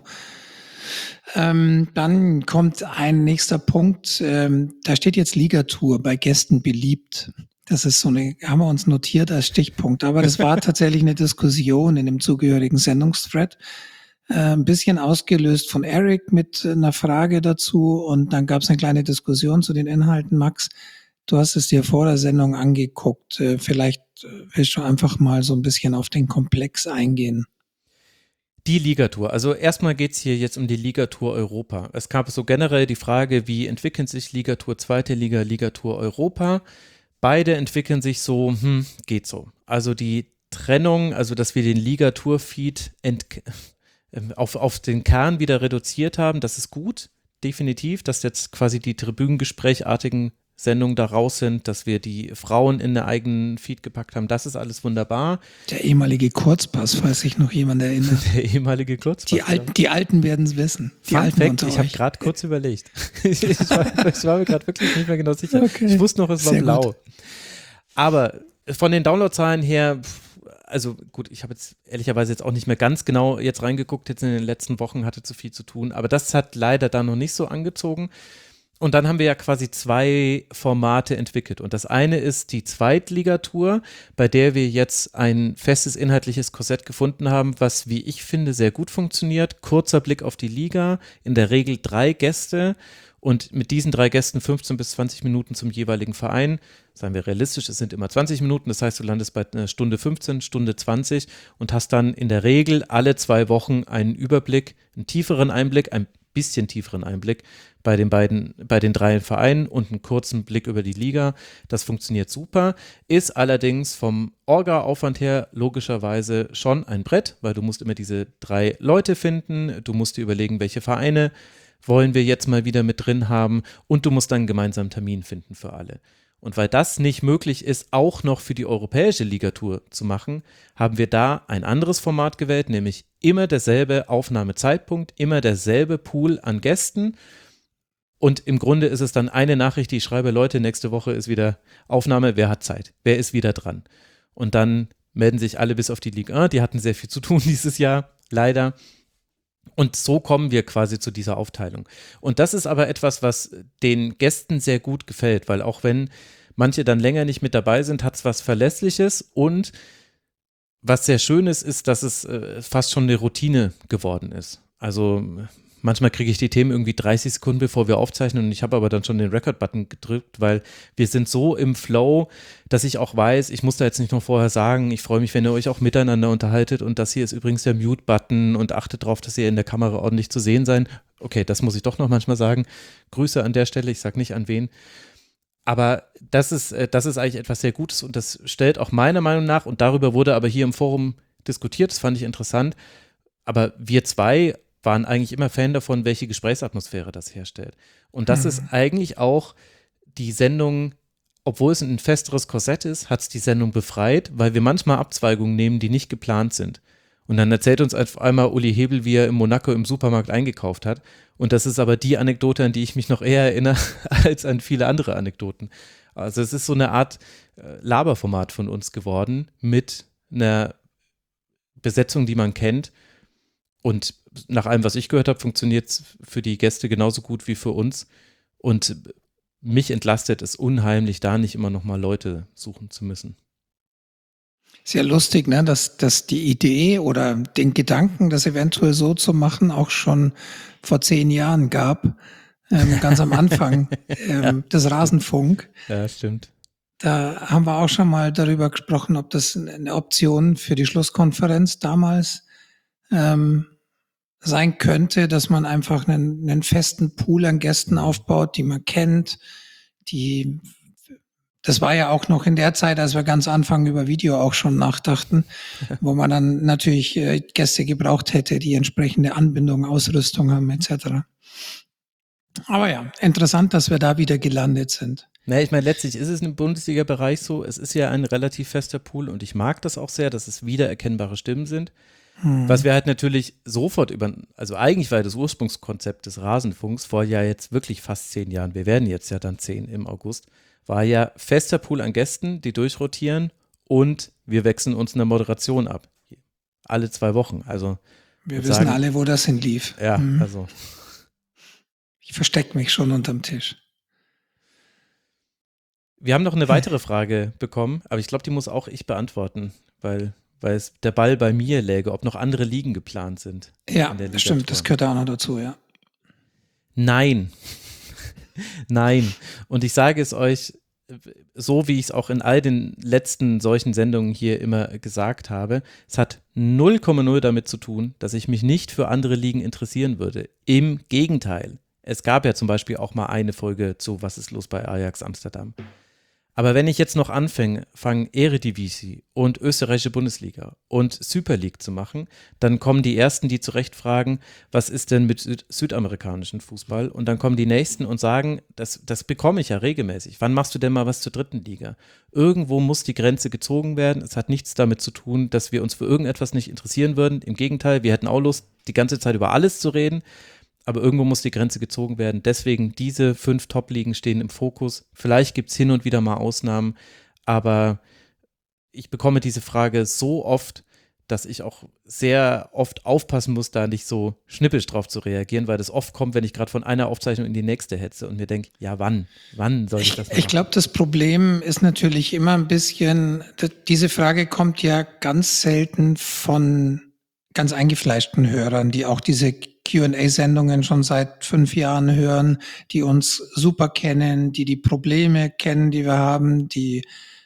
Ähm, dann kommt ein nächster Punkt. Ähm, da steht jetzt Ligatour bei Gästen beliebt. Das ist so eine, haben wir uns notiert als Stichpunkt. Aber das war tatsächlich eine Diskussion in dem zugehörigen Sendungsthread. Äh, ein bisschen ausgelöst von Eric mit einer Frage dazu. Und dann gab es eine kleine Diskussion zu den Inhalten. Max, du hast es dir vor der Sendung angeguckt. Äh, vielleicht willst du einfach mal so ein bisschen auf den Komplex eingehen. Die Ligatur. Also erstmal geht es hier jetzt um die Ligatur Europa. Es gab so generell die Frage, wie entwickeln sich Ligatur zweite Liga, Ligatur Europa. Beide entwickeln sich so, hm, geht so. Also die Trennung, also dass wir den Ligatur-Feed ent- auf, auf den Kern wieder reduziert haben, das ist gut, definitiv, dass jetzt quasi die Tribünengesprächartigen Sendungen da raus sind, dass wir die Frauen in den eigenen Feed gepackt haben, das ist alles wunderbar. Der ehemalige Kurzpass, falls sich noch jemand erinnert. Der ehemalige Kurzpass. Die Alten, die Alten werden es wissen. Die Fun Alten Fact, unter ich habe euch. gerade kurz überlegt. ich, war, ich war mir gerade wirklich nicht mehr genau sicher. Okay. Ich wusste noch, es war Sehr blau. gut. Aber von den Downloadzahlen her, also gut, ich habe jetzt ehrlicherweise jetzt auch nicht mehr ganz genau jetzt reingeguckt, jetzt in den letzten Wochen hatte zu viel zu tun, aber das hat leider da noch nicht so angezogen. Und dann haben wir ja quasi zwei Formate entwickelt. Und das eine ist die Zweitligatur, bei der wir jetzt ein festes inhaltliches Korsett gefunden haben, was, wie ich finde, sehr gut funktioniert. Kurzer Blick auf die Liga, in der Regel drei Gäste und mit diesen drei Gästen fünfzehn bis zwanzig Minuten zum jeweiligen Verein. Seien wir realistisch, es sind immer zwanzig Minuten, das heißt, du landest bei einer Stunde fünfzehn, Stunde zwanzig und hast dann in der Regel alle zwei Wochen einen Überblick, einen tieferen Einblick, ein bisschen tieferen Einblick bei den beiden, bei den drei Vereinen und einen kurzen Blick über die Liga. Das funktioniert super, ist allerdings vom Orga-Aufwand her logischerweise schon ein Brett, weil du musst immer diese drei Leute finden, du musst dir überlegen, welche Vereine wollen wir jetzt mal wieder mit drin haben und du musst dann einen gemeinsamen Termin finden für alle. Und weil das nicht möglich ist, auch noch für die europäische Ligatur zu machen, haben wir da ein anderes Format gewählt, nämlich immer derselbe Aufnahmezeitpunkt, immer derselbe Pool an Gästen. Und im Grunde ist es dann eine Nachricht, die ich schreibe, Leute, nächste Woche ist wieder Aufnahme, wer hat Zeit? Wer ist wieder dran? Und dann melden sich alle bis auf die Ligue eins, die hatten sehr viel zu tun dieses Jahr, leider. Und so kommen wir quasi zu dieser Aufteilung. Und das ist aber etwas, was den Gästen sehr gut gefällt, weil auch wenn manche dann länger nicht mit dabei sind, hat es was Verlässliches und was sehr schön ist, ist, dass es äh, fast schon eine Routine geworden ist. Also manchmal kriege ich die Themen irgendwie dreißig Sekunden, bevor wir aufzeichnen und ich habe aber dann schon den Record-Button gedrückt, weil wir sind so im Flow, dass ich auch weiß, ich muss da jetzt nicht noch vorher sagen, ich freue mich, wenn ihr euch auch miteinander unterhaltet und das hier ist übrigens der Mute-Button und achtet darauf, dass ihr in der Kamera ordentlich zu sehen seid. Okay, das muss ich doch noch manchmal sagen. Grüße an der Stelle, ich sage nicht an wen. Aber das ist, das ist eigentlich etwas sehr Gutes und das stellt auch meiner Meinung nach, und darüber wurde aber hier im Forum diskutiert, das fand ich interessant, aber wir zwei waren eigentlich immer Fan davon, welche Gesprächsatmosphäre das herstellt. Und das mhm. ist eigentlich auch die Sendung, obwohl es ein festeres Korsett ist, hat es die Sendung befreit, weil wir manchmal Abzweigungen nehmen, die nicht geplant sind. Und dann erzählt uns auf einmal Uli Hebel, wie er in Monaco im Supermarkt eingekauft hat. Und das ist aber die Anekdote, an die ich mich noch eher erinnere, als an viele andere Anekdoten. Also es ist so eine Art äh, Laberformat von uns geworden mit einer Besetzung, die man kennt. Und nach allem, was ich gehört habe, funktioniert es für die Gäste genauso gut wie für uns. Und mich entlastet es unheimlich, da nicht immer noch mal Leute suchen zu müssen. Sehr lustig, ne, dass, dass die Idee oder den Gedanken, das eventuell so zu machen, auch schon vor zehn Jahren gab, ähm, ganz am Anfang ähm, ja. des Rasenfunk. Ja, stimmt. Da haben wir auch schon mal darüber gesprochen, ob das eine Option für die Schlusskonferenz damals ähm, sein könnte, dass man einfach einen, einen festen Pool an Gästen aufbaut, die man kennt, die das war ja auch noch in der Zeit, als wir ganz Anfang über Video auch schon nachdachten, wo man dann natürlich äh, Gäste gebraucht hätte, die entsprechende Anbindung, Ausrüstung haben et cetera. Aber ja, interessant, dass wir da wieder gelandet sind. Naja, ich meine, letztlich ist es im Bundesliga-Bereich so, es ist ja ein relativ fester Pool und ich mag das auch sehr, dass es wiedererkennbare Stimmen sind. Hm. Was wir halt natürlich sofort über, also eigentlich war ja das Ursprungskonzept des Rasenfunks vor ja jetzt wirklich fast zehn Jahren, wir werden jetzt ja dann zehn im August, war ja fester Pool an Gästen, die durchrotieren und wir wechseln uns in der Moderation ab. Alle zwei Wochen. Also wir wissen sagen, alle, wo das hinlief. Ja, mhm. also. Ich verstecke mich schon unterm Tisch. Wir haben noch eine weitere Frage bekommen, aber ich glaube, die muss auch ich beantworten, weil, weil es der Ball bei mir läge, ob noch andere Ligen geplant sind. Ja, stimmt, das gehört auch noch dazu, ja. Nein. Nein. Und ich sage es euch so wie ich es auch in all den letzten solchen Sendungen hier immer gesagt habe, es hat null Komma null damit zu tun, dass ich mich nicht für andere Ligen interessieren würde. Im Gegenteil. Es gab ja zum Beispiel auch mal eine Folge zu Was ist los bei Ajax Amsterdam. Aber wenn ich jetzt noch anfange, fange Eredivisie und österreichische Bundesliga und Super League zu machen, dann kommen die Ersten, die zu Recht fragen, was ist denn mit Süd- südamerikanischem Fußball? Und dann kommen die Nächsten und sagen, das, das bekomme ich ja regelmäßig. Wann machst du denn mal was zur dritten Liga? Irgendwo muss die Grenze gezogen werden. Es hat nichts damit zu tun, dass wir uns für irgendetwas nicht interessieren würden. Im Gegenteil, wir hätten auch Lust, die ganze Zeit über alles zu reden. Aber irgendwo muss die Grenze gezogen werden. Deswegen diese fünf Top-Ligen stehen im Fokus. Vielleicht gibt es hin und wieder mal Ausnahmen, aber ich bekomme diese Frage so oft, dass ich auch sehr oft aufpassen muss, da nicht so schnippisch drauf zu reagieren, weil das oft kommt, wenn ich gerade von einer Aufzeichnung in die nächste hetze und mir denke, ja wann? Wann soll ich, ich das machen? Ich glaube, das Problem ist natürlich immer ein bisschen, diese Frage kommt ja ganz selten von ganz eingefleischten Hörern, die auch diese Q und A-Sendungen schon seit fünf Jahren hören, die uns super kennen, die die Probleme kennen, die wir haben, die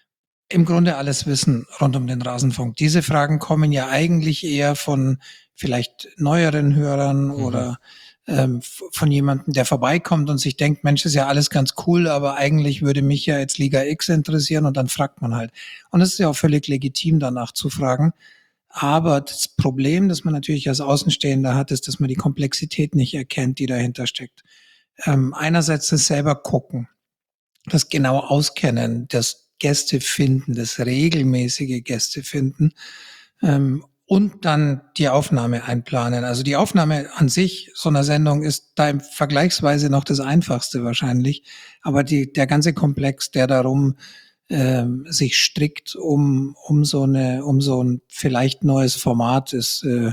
im Grunde alles wissen rund um den Rasenfunk. Diese Fragen kommen ja eigentlich eher von vielleicht neueren Hörern mhm. oder ähm, von jemandem, der vorbeikommt und sich denkt, Mensch, ist ja alles ganz cool, aber eigentlich würde mich ja jetzt Liga X interessieren und dann fragt man halt. Und es ist ja auch völlig legitim, danach zu fragen. Aber das Problem, das man natürlich als Außenstehender hat, ist, dass man die Komplexität nicht erkennt, die dahinter steckt. Ähm, einerseits das selber gucken, das genau auskennen, das Gäste finden, das regelmäßige Gäste finden ähm, und dann die Aufnahme einplanen. Also die Aufnahme an sich so einer Sendung ist da vergleichsweise noch das Einfachste wahrscheinlich, aber die, der ganze Komplex, der darum Ähm, sich strickt um um so eine um so ein vielleicht neues Format ist äh,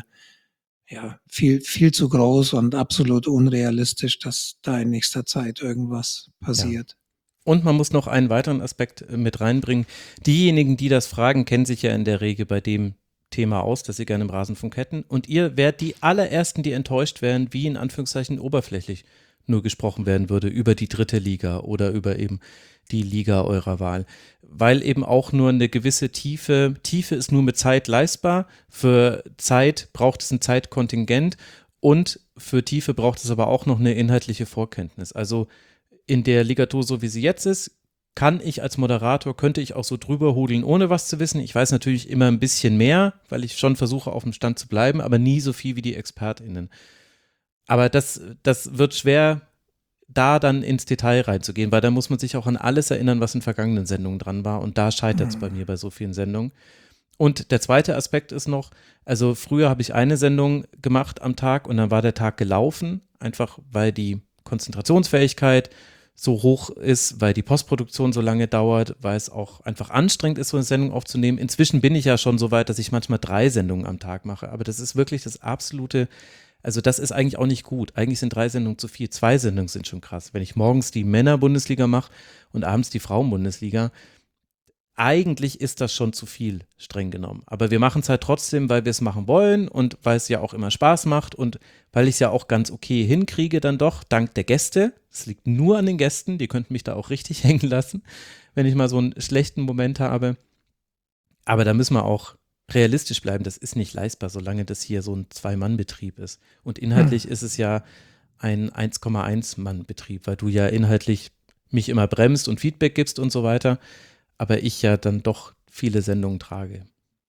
ja viel viel zu groß und absolut unrealistisch, dass da in nächster Zeit irgendwas passiert. Ja. Und man muss noch einen weiteren Aspekt mit reinbringen. Diejenigen, die das fragen, kennen sich ja in der Regel bei dem Thema aus, das sie gerne im Rasenfunk hätten. Und ihr wärt die allerersten, die enttäuscht wären, wie in Anführungszeichen oberflächlich nur gesprochen werden würde über die dritte Liga oder über eben die Liga eurer Wahl, weil eben auch nur eine gewisse Tiefe, Tiefe ist nur mit Zeit leistbar, für Zeit braucht es ein Zeitkontingent und für Tiefe braucht es aber auch noch eine inhaltliche Vorkenntnis. Also in der Ligatur, so wie sie jetzt ist, kann ich als Moderator, könnte ich auch so drüber hudeln, ohne was zu wissen. Ich weiß natürlich immer ein bisschen mehr, weil ich schon versuche, auf dem Stand zu bleiben, aber nie so viel wie die ExpertInnen. Aber das, das wird schwer, da dann ins Detail reinzugehen, weil da muss man sich auch an alles erinnern, was in vergangenen Sendungen dran war und da scheitert es mhm. bei mir bei so vielen Sendungen. Und der zweite Aspekt ist noch, also früher habe ich eine Sendung gemacht am Tag und dann war der Tag gelaufen, einfach weil die Konzentrationsfähigkeit so hoch ist, weil die Postproduktion so lange dauert, weil es auch einfach anstrengend ist, so eine Sendung aufzunehmen. Inzwischen bin ich ja schon so weit, dass ich manchmal drei Sendungen am Tag mache, aber das ist wirklich das absolute. Also das ist eigentlich auch nicht gut. Eigentlich sind drei Sendungen zu viel. Zwei Sendungen sind schon krass. Wenn ich morgens die Männer-Bundesliga mache und abends die Frauen-Bundesliga, eigentlich ist das schon zu viel, streng genommen. Aber wir machen es halt trotzdem, weil wir es machen wollen und weil es ja auch immer Spaß macht und weil ich es ja auch ganz okay hinkriege dann doch, dank der Gäste. Es liegt nur an den Gästen, die könnten mich da auch richtig hängen lassen, wenn ich mal so einen schlechten Moment habe. Aber da müssen wir auch realistisch bleiben, das ist nicht leistbar, solange das hier so ein Zwei-Mann-Betrieb ist. Und inhaltlich hm. ist es ja ein eins Komma eins Mann-Betrieb, weil du ja inhaltlich mich immer bremst und Feedback gibst und so weiter, aber ich ja dann doch viele Sendungen trage.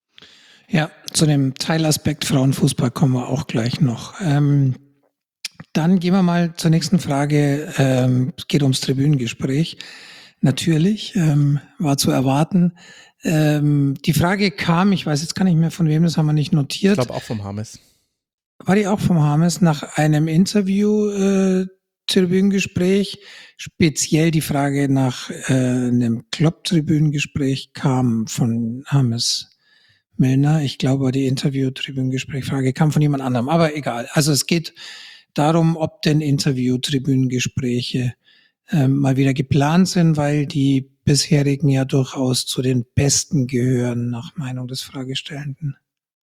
Ja, zu dem Teilaspekt Frauenfußball kommen wir auch gleich noch. Ähm, dann gehen wir mal zur nächsten Frage. Ähm, es geht ums Tribünengespräch. Natürlich, ähm, war zu erwarten. Ähm, die Frage kam, ich weiß jetzt gar nicht mehr von wem, das haben wir nicht notiert. Ich glaube auch vom Harmes. War die auch vom Harmes nach einem Interview, äh, Tribünengespräch? Speziell die Frage nach äh, einem Club-Tribünengespräch kam von Harmes Millner. Ich glaube, die Interview-Tribünengespräch-Frage kam von jemand anderem, aber egal. Also es geht darum, ob denn Interview-Tribünengespräche äh, mal wieder geplant sind, weil die bisherigen ja durchaus zu den besten gehören, nach Meinung des Fragestellenden.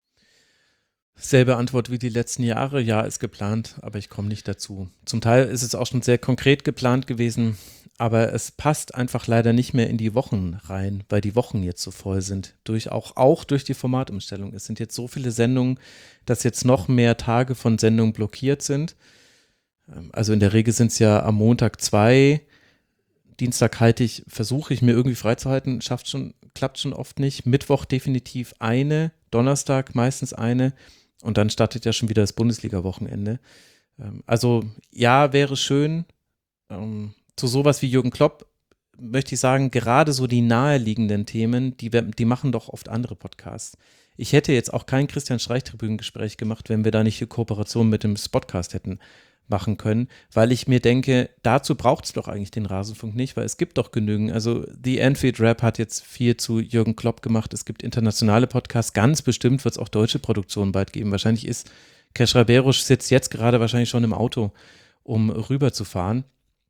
Selbe Antwort wie die letzten Jahre, ja, ist geplant, aber ich komme nicht dazu. Zum Teil ist es auch schon sehr konkret geplant gewesen, aber es passt einfach leider nicht mehr in die Wochen rein, weil die Wochen jetzt so voll sind. Durch auch, auch durch die Formatumstellung. Es sind jetzt so viele Sendungen, dass jetzt noch mehr Tage von Sendungen blockiert sind. Also in der Regel sind es ja am Montag zwei, Dienstag halte ich, versuche ich mir irgendwie freizuhalten, schafft schon, klappt schon oft nicht. Mittwoch definitiv eine, Donnerstag meistens eine und dann startet ja schon wieder das Bundesliga-Wochenende. Also ja, wäre schön. Zu sowas wie Jürgen Klopp möchte ich sagen, gerade so die naheliegenden Themen, die, die machen doch oft andere Podcasts. Ich hätte jetzt auch kein Christian Streich-Tribünen-Gespräch gemacht, wenn wir da nicht die Kooperation mit dem Spotcast hätten machen können, weil ich mir denke, dazu braucht es doch eigentlich den Rasenfunk nicht, weil es gibt doch genügend, also The Anfield Rap hat jetzt viel zu Jürgen Klopp gemacht, es gibt internationale Podcasts, ganz bestimmt wird es auch deutsche Produktionen bald geben. Wahrscheinlich ist Kesh Raberusch sitzt jetzt gerade wahrscheinlich schon im Auto, um rüberzufahren.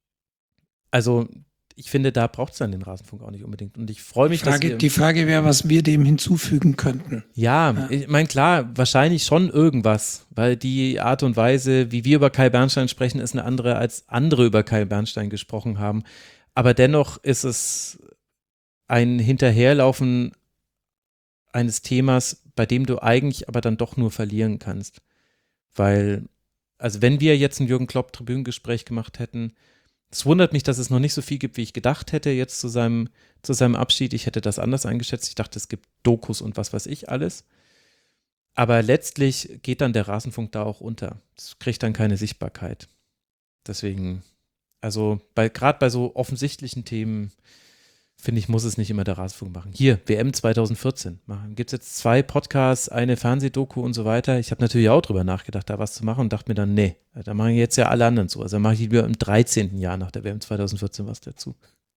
Also ich finde, da braucht es dann den Rasenfunk auch nicht unbedingt. Und ich freue mich, Frage, dass ihr, die Frage wäre, was wir dem hinzufügen könnten. Ja, Ja. ich meine, klar, wahrscheinlich schon irgendwas, weil die Art und Weise, wie wir über Kai Bernstein sprechen, ist eine andere, als andere über Kai Bernstein gesprochen haben. Aber dennoch ist es ein Hinterherlaufen eines Themas, bei dem du eigentlich aber dann doch nur verlieren kannst. Weil, also wenn wir jetzt ein Jürgen Klopp-Tribünengespräch gemacht hätten, es wundert mich, dass es noch nicht so viel gibt, wie ich gedacht hätte jetzt zu seinem, zu seinem Abschied. Ich hätte das anders eingeschätzt. Ich dachte, es gibt Dokus und was weiß ich alles. Aber letztlich geht dann der Rasenfunk da auch unter. Es kriegt dann keine Sichtbarkeit. Deswegen, also bei, gerade bei so offensichtlichen Themen, finde ich, muss es nicht immer der Rasenfunk machen. Hier, W M zwanzig vierzehn. Gibt es jetzt zwei Podcasts, eine Fernsehdoku und so weiter. Ich habe natürlich auch drüber nachgedacht, da was zu machen und dachte mir dann, nee, da machen jetzt ja alle anderen so. Also dann mache ich lieber im dreizehnten Jahr nach der W M zwanzig vierzehn was dazu.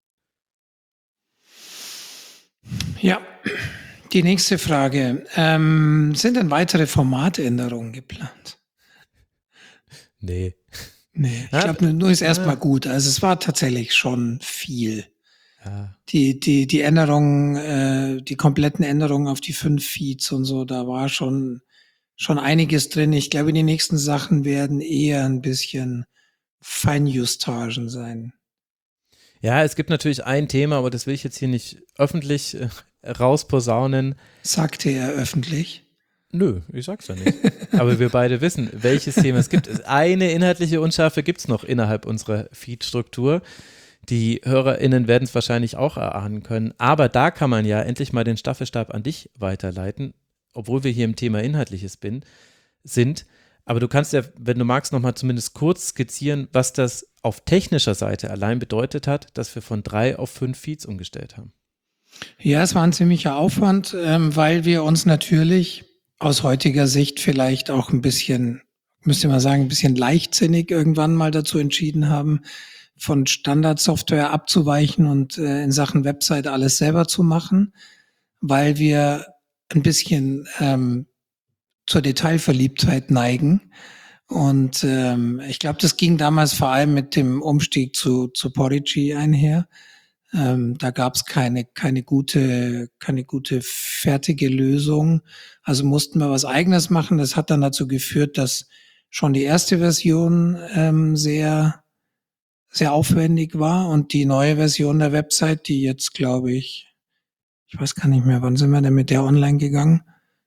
Ja, die nächste Frage. Ähm, sind denn weitere Formatänderungen geplant? Nee. Nee, ich Ja, glaube, nur ist erstmal ja. gut. Also es war tatsächlich schon viel. Ja. Die, die, die Änderungen, äh, die kompletten Änderungen auf die fünf Feeds und so, da war schon, schon einiges drin. Ich glaube, die nächsten Sachen werden eher ein bisschen Feinjustagen sein. Ja, es gibt natürlich ein Thema, aber das will ich jetzt hier nicht öffentlich äh, rausposaunen. Sagte er öffentlich. Nö, ich sag's ja nicht. Aber wir beide wissen, welches Thema es gibt. Eine inhaltliche Unschärfe gibt's noch innerhalb unserer Feed-Struktur. Die HörerInnen werden es wahrscheinlich auch erahnen können. Aber da kann man ja endlich mal den Staffelstab an dich weiterleiten, obwohl wir hier im Thema Inhaltliches bin, sind. Aber du kannst ja, wenn du magst, nochmal zumindest kurz skizzieren, was das auf technischer Seite allein bedeutet hat, dass wir von drei auf fünf Feeds umgestellt haben. Ja, es war ein ziemlicher Aufwand, ähm, weil wir uns natürlich aus heutiger Sicht vielleicht auch ein bisschen, müsste man sagen, ein bisschen leichtsinnig irgendwann mal dazu entschieden haben, von Standardsoftware abzuweichen und äh, in Sachen Website alles selber zu machen, weil wir ein bisschen ähm, zur Detailverliebtheit neigen. Und ähm, ich glaube, das ging damals vor allem mit dem Umstieg zu, zu Podigy einher. Ähm, da gab es keine, keine gute, keine gute fertige Lösung. Also mussten wir was Eigenes machen. Das hat dann dazu geführt, dass schon die erste Version ähm, sehr sehr aufwendig war und die neue Version der Website, die jetzt, glaube ich, ich weiß gar nicht mehr, wann sind wir denn mit der online gegangen?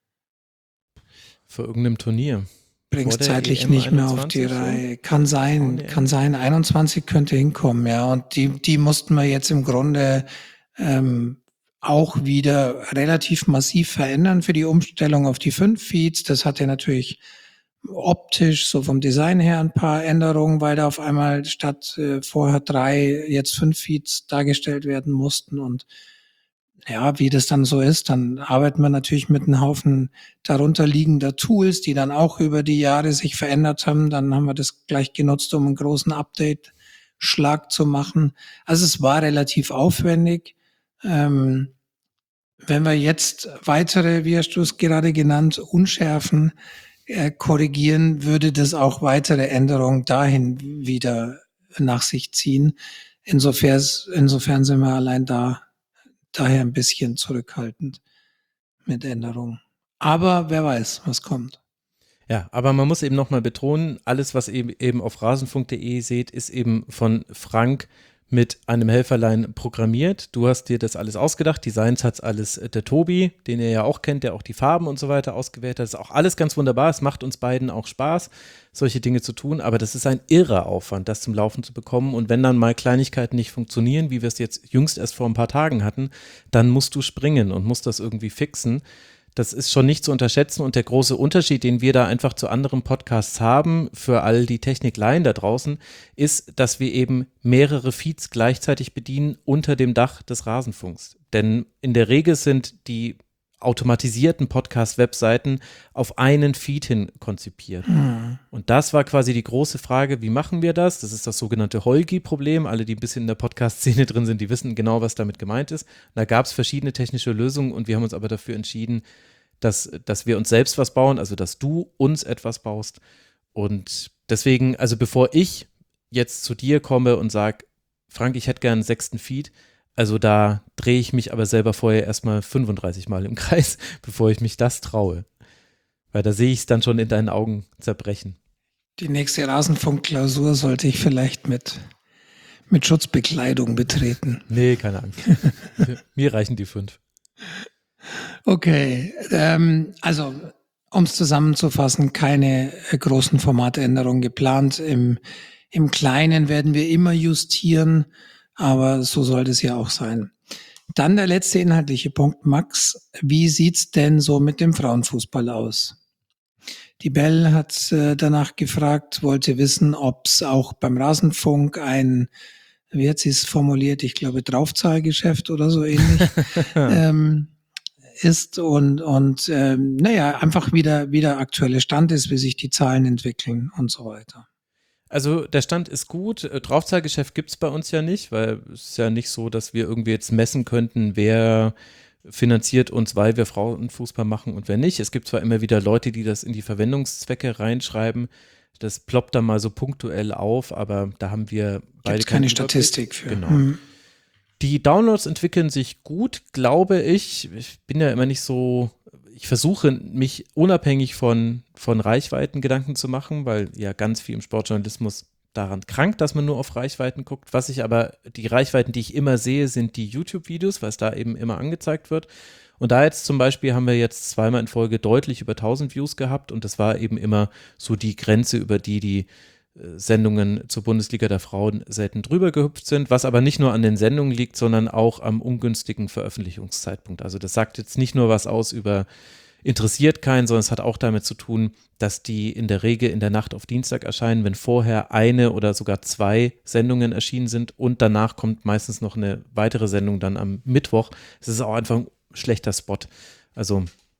Vor irgendeinem Turnier. Bringt's Vor der zeitlich E M nicht mehr auf die einundzwanzig so? Reihe. Kann sein, Oh, kann sein, einundzwanzig könnte hinkommen, ja. Und die, die mussten wir jetzt im Grunde ähm, auch wieder relativ massiv verändern für die Umstellung auf die fünf Feeds. Das hatte natürlich optisch, so vom Design her ein paar Änderungen, weil da auf einmal statt äh, vorher drei jetzt fünf Feeds dargestellt werden mussten. Und ja, wie das dann so ist, dann arbeiten wir natürlich mit einem Haufen darunter liegender Tools, die dann auch über die Jahre sich verändert haben. Dann haben wir das gleich genutzt, um einen großen Update-Schlag zu machen. Also es war relativ aufwendig. Ähm, wenn wir jetzt weitere, wie hast du es gerade genannt, Unschärfen äh, korrigieren, würde das auch weitere Änderungen dahin wieder nach sich ziehen. Insofern, insofern sind wir allein da daher ein bisschen zurückhaltend mit Änderungen. Aber wer weiß, was kommt. Ja, aber man muss eben nochmal betonen, alles, was ihr eben auf rasenfunk punkt de seht, ist eben von Frank mit einem Helferlein programmiert. Du hast dir das alles ausgedacht. Designs hat alles der Tobi, den ihr ja auch kennt, der auch die Farben und so weiter ausgewählt hat. Das ist auch alles ganz wunderbar. Es macht uns beiden auch Spaß, solche Dinge zu tun. Aber das ist ein irrer Aufwand, das zum Laufen zu bekommen. Und wenn dann mal Kleinigkeiten nicht funktionieren, wie wir es jetzt jüngst erst vor ein paar Tagen hatten, dann musst du springen und musst das irgendwie fixen. Das ist schon nicht zu unterschätzen und der große Unterschied, den wir da einfach zu anderen Podcasts haben, für all die Technikleien da draußen, ist, dass wir eben mehrere Feeds gleichzeitig bedienen unter dem Dach des Rasenfunks. Denn in der Regel sind die automatisierten Podcast-Webseiten auf einen Feed hin konzipiert. Mhm. Und das war quasi die große Frage, wie machen wir das? Das ist das sogenannte Holgi-Problem. Alle, die ein bisschen in der Podcast-Szene drin sind, die wissen genau, was damit gemeint ist. Und da gab es verschiedene technische Lösungen und wir haben uns aber dafür entschieden, dass, dass wir uns selbst was bauen, also dass du uns etwas baust. Und deswegen, also bevor ich jetzt zu dir komme und sage, Frank, ich hätte gern einen sechsten Feed, also da drehe ich mich aber selber vorher erstmal fünfunddreißig Mal im Kreis, bevor ich mich das traue. Weil da sehe ich es dann schon in deinen Augen zerbrechen. Die nächste Rasenfunk-Klausur sollte ich vielleicht mit, mit Schutzbekleidung betreten. Nee, keine Angst. Mir reichen die fünf. Okay, ähm, also um es zusammenzufassen, keine äh, großen Formatänderungen geplant. Im, Im Kleinen werden wir immer justieren, aber so sollte es ja auch sein. Dann der letzte inhaltliche Punkt, Max. Wie sieht's denn so mit dem Frauenfußball aus? Die Bell hat äh, danach gefragt, wollte wissen, ob es auch beim Rasenfunk ein, wie hat sie es formuliert, ich glaube Draufzahlgeschäft oder so ähnlich ähm, ist und, und ähm, naja, einfach wieder, wieder aktuelle Stand ist, wie sich die Zahlen entwickeln und so weiter. Also der Stand ist gut. Draufzahlgeschäft gibt es bei uns ja nicht, weil es ist ja nicht so, dass wir irgendwie jetzt messen könnten, wer finanziert uns, weil wir Frauenfußball machen und wer nicht. Es gibt zwar immer wieder Leute, die das in die Verwendungszwecke reinschreiben. Das ploppt dann mal so punktuell auf, aber da haben wir beide Gibt's keine Statistik für. Genau. Hm. Die Downloads entwickeln sich gut, glaube ich. Ich bin ja immer nicht so, ich versuche mich unabhängig von, von Reichweiten Gedanken zu machen, weil ja ganz viel im Sportjournalismus daran krankt, dass man nur auf Reichweiten guckt. Was ich aber, die Reichweiten, die ich immer sehe, sind die YouTube-Videos, weil es da eben immer angezeigt wird. Und da jetzt zum Beispiel haben wir jetzt zweimal in Folge deutlich über tausend Views gehabt und das war eben immer so die Grenze, über die die Sendungen zur Bundesliga der Frauen selten drüber gehüpft sind, was aber nicht nur an den Sendungen liegt, sondern auch am ungünstigen Veröffentlichungszeitpunkt. Also das sagt jetzt nicht nur was aus über interessiert keinen, sondern es hat auch damit zu tun, dass die in der Regel in der Nacht auf Dienstag erscheinen, wenn vorher eine oder sogar zwei Sendungen erschienen sind und danach kommt meistens noch eine weitere Sendung dann am Mittwoch. Es ist auch einfach ein schlechter Spot. Also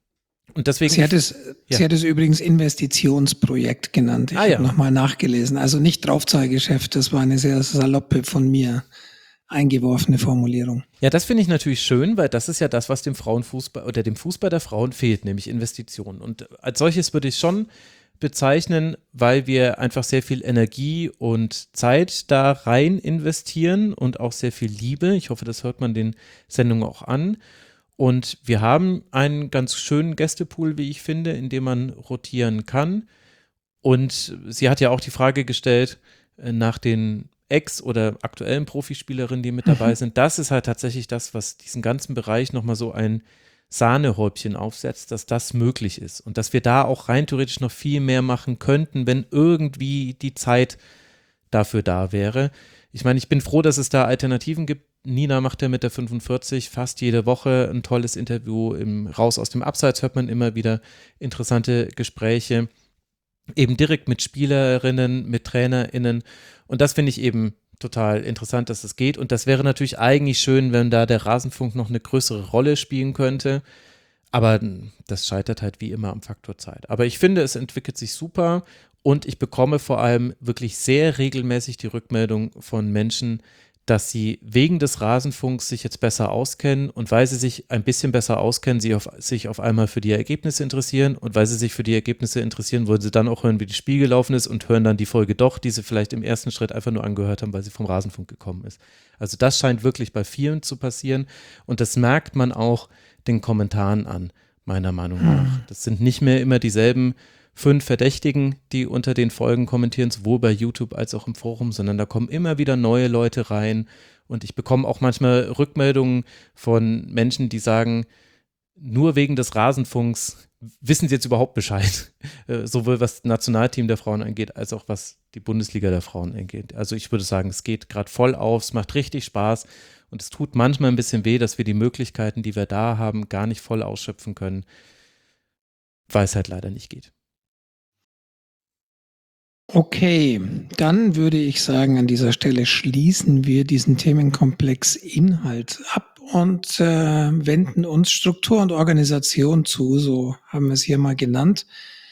und deswegen, sie hat es, ja. sie hat es übrigens Investitionsprojekt genannt. Ich ah, ja. habe nochmal nachgelesen. Also nicht Draufzahlgeschäft, das war eine sehr saloppe von mir eingeworfene Formulierung. Ja, das finde ich natürlich schön, weil das ist ja das, was dem Frauenfußball oder dem Fußball der Frauen fehlt, nämlich Investitionen. Und als solches würde ich schon bezeichnen, weil wir einfach sehr viel Energie und Zeit da rein investieren und auch sehr viel Liebe. Ich hoffe, das hört man den Sendungen auch an. Und wir haben einen ganz schönen Gästepool, wie ich finde, in dem man rotieren kann. Und sie hat ja auch die Frage gestellt nach den Ex- oder aktuellen Profispielerinnen, die mit dabei mhm. sind. Das ist halt tatsächlich das, was diesen ganzen Bereich nochmal so ein Sahnehäubchen aufsetzt, dass das möglich ist. Und dass wir da auch rein theoretisch noch viel mehr machen könnten, wenn irgendwie die Zeit dafür da wäre. Ich meine, ich bin froh, dass es da Alternativen gibt. Nina macht ja mit der fünfundvierzig fast jede Woche ein tolles Interview. Im Raus aus dem Abseits hört man immer wieder interessante Gespräche, eben direkt mit Spielerinnen, mit TrainerInnen. Und das finde ich eben total interessant, dass das geht. Und das wäre natürlich eigentlich schön, wenn da der Rasenfunk noch eine größere Rolle spielen könnte. Aber das scheitert halt wie immer am Faktor Zeit. Aber ich finde, es entwickelt sich super und ich bekomme vor allem wirklich sehr regelmäßig die Rückmeldung von Menschen, dass sie wegen des Rasenfunks sich jetzt besser auskennen und weil sie sich ein bisschen besser auskennen, sie auf, sich auf einmal für die Ergebnisse interessieren und weil sie sich für die Ergebnisse interessieren, wollen sie dann auch hören, wie das Spiel gelaufen ist und hören dann die Folge doch, die sie vielleicht im ersten Schritt einfach nur angehört haben, weil sie vom Rasenfunk gekommen ist. Also das scheint wirklich bei vielen zu passieren und das merkt man auch den Kommentaren an, meiner Meinung nach. Das sind nicht mehr immer dieselben fünf Verdächtigen, die unter den Folgen kommentieren, sowohl bei YouTube als auch im Forum, sondern da kommen immer wieder neue Leute rein und ich bekomme auch manchmal Rückmeldungen von Menschen, die sagen, nur wegen des Rasenfunks wissen sie jetzt überhaupt Bescheid, sowohl was das Nationalteam der Frauen angeht, als auch was die Bundesliga der Frauen angeht. Also ich würde sagen, es geht gerade voll auf, es macht richtig Spaß und es tut manchmal ein bisschen weh, dass wir die Möglichkeiten, die wir da haben, gar nicht voll ausschöpfen können, weil es halt leider nicht geht. Okay, dann würde ich sagen, an dieser Stelle schließen wir diesen Themenkomplex Inhalt ab und äh, wenden uns Struktur und Organisation zu, so haben wir es hier mal genannt.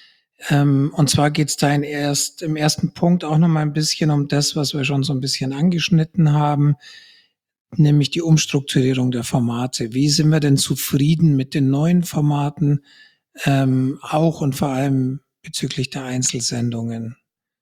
Ähm, und zwar geht es da in erst, im ersten Punkt auch noch mal ein bisschen um das, was wir schon so ein bisschen angeschnitten haben, nämlich die Umstrukturierung der Formate. Wie sind wir denn zufrieden mit den neuen Formaten, ähm, auch und vor allem bezüglich der Einzelsendungen?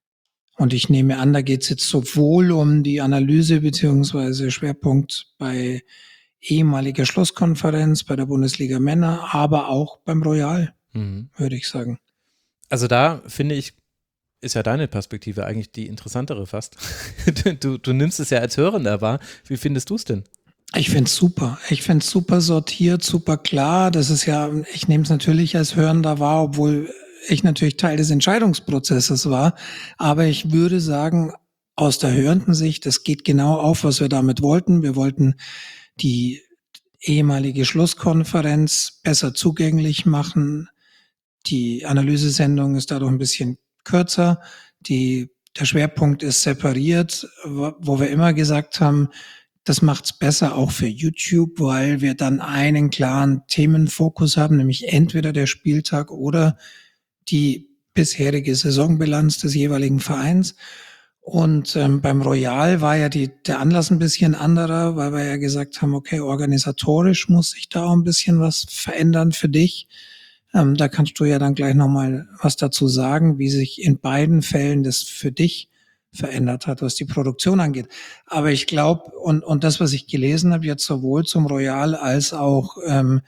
Und ich nehme an, da geht es jetzt sowohl um die Analyse beziehungsweise Schwerpunkt bei ehemaliger Schlusskonferenz, bei der Bundesliga Männer, aber auch beim Royal, mhm. würde ich sagen. Also da finde ich, ist ja deine Perspektive eigentlich die interessantere fast. Du, du nimmst es ja als Hörender wahr. Wie findest du es denn? Ich finde es super. Ich finde es super sortiert, super klar. Das ist ja, ich nehme es natürlich als Hörender wahr, obwohl ich natürlich Teil des Entscheidungsprozesses war. Aber ich würde sagen, aus der hörenden Sicht, das geht genau auf, was wir damit wollten. Wir wollten die ehemalige Schlusskonferenz besser zugänglich machen. Die Analysesendung ist dadurch ein bisschen kürzer. Die, der Schwerpunkt ist separiert, wo wir immer gesagt haben, das macht's besser auch für YouTube, weil wir dann einen klaren Themenfokus haben, nämlich entweder der Spieltag oder die bisherige Saisonbilanz des jeweiligen Vereins. Und ähm, beim Royal war ja die, der Anlass ein bisschen anderer, weil wir ja gesagt haben, okay, organisatorisch muss sich da auch ein bisschen was verändern für dich. Ähm, da kannst du ja dann gleich nochmal was dazu sagen, wie sich in beiden Fällen das für dich verändert hat, was die Produktion angeht. Aber ich glaube, und, und das, was ich gelesen habe, jetzt sowohl zum Royal als auch ähm,